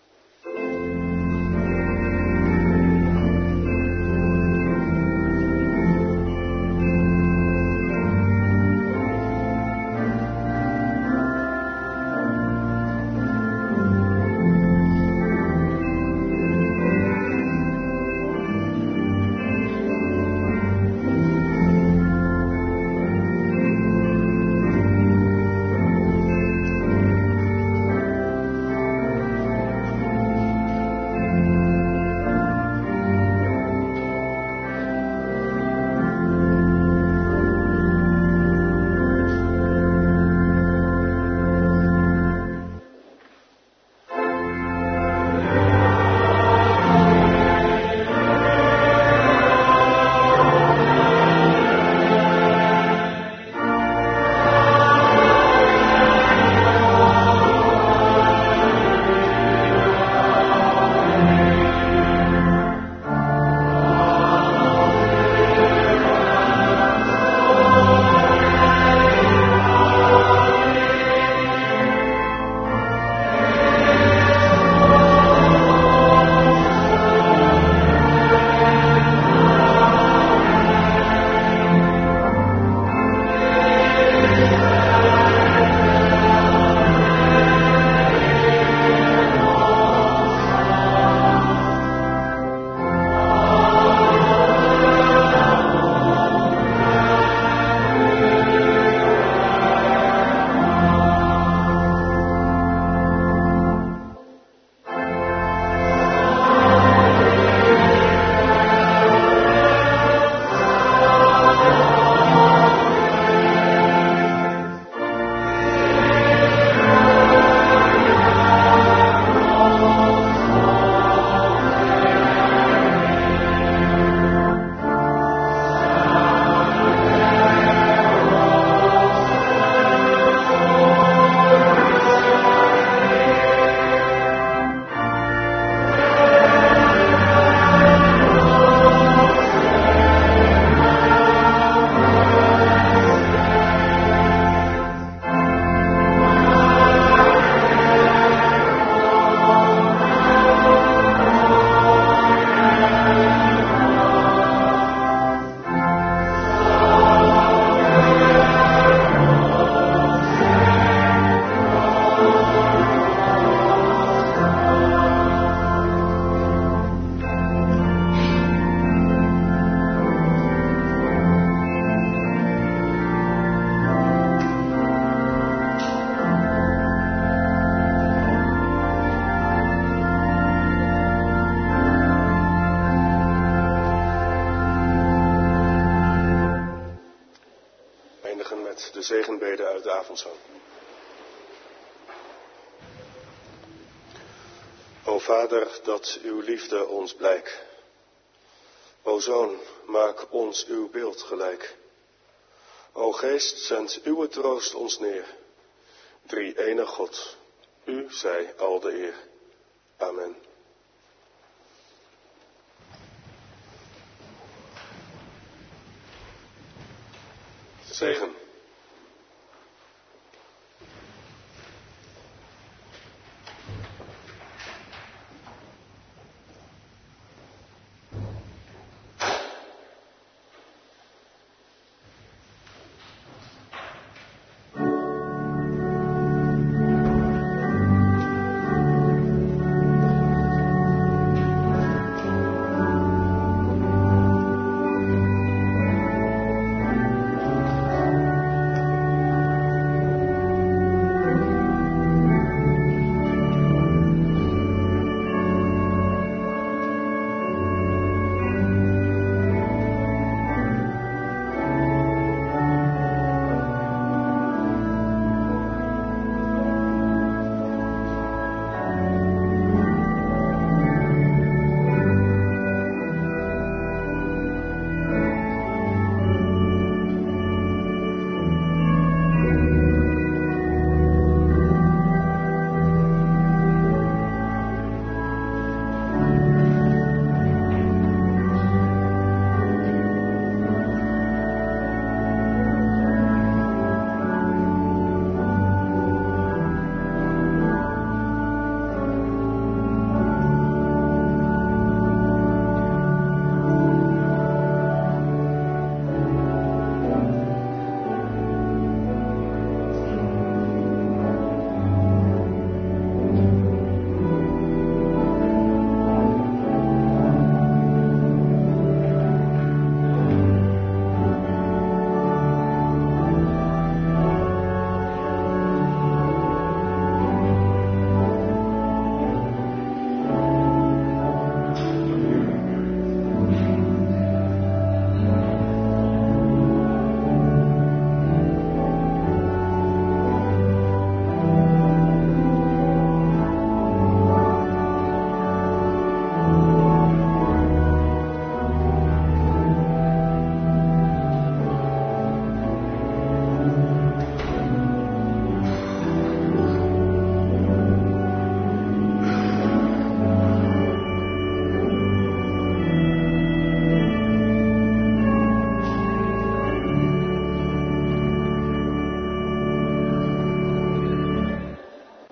Zegenbeden uit de avondzang. O Vader, dat uw liefde ons blijk. O Zoon, maak ons uw beeld gelijk. O Geest, zend uw troost ons neer. Drie-enig God, u zij al de eer. Amen. Zegen.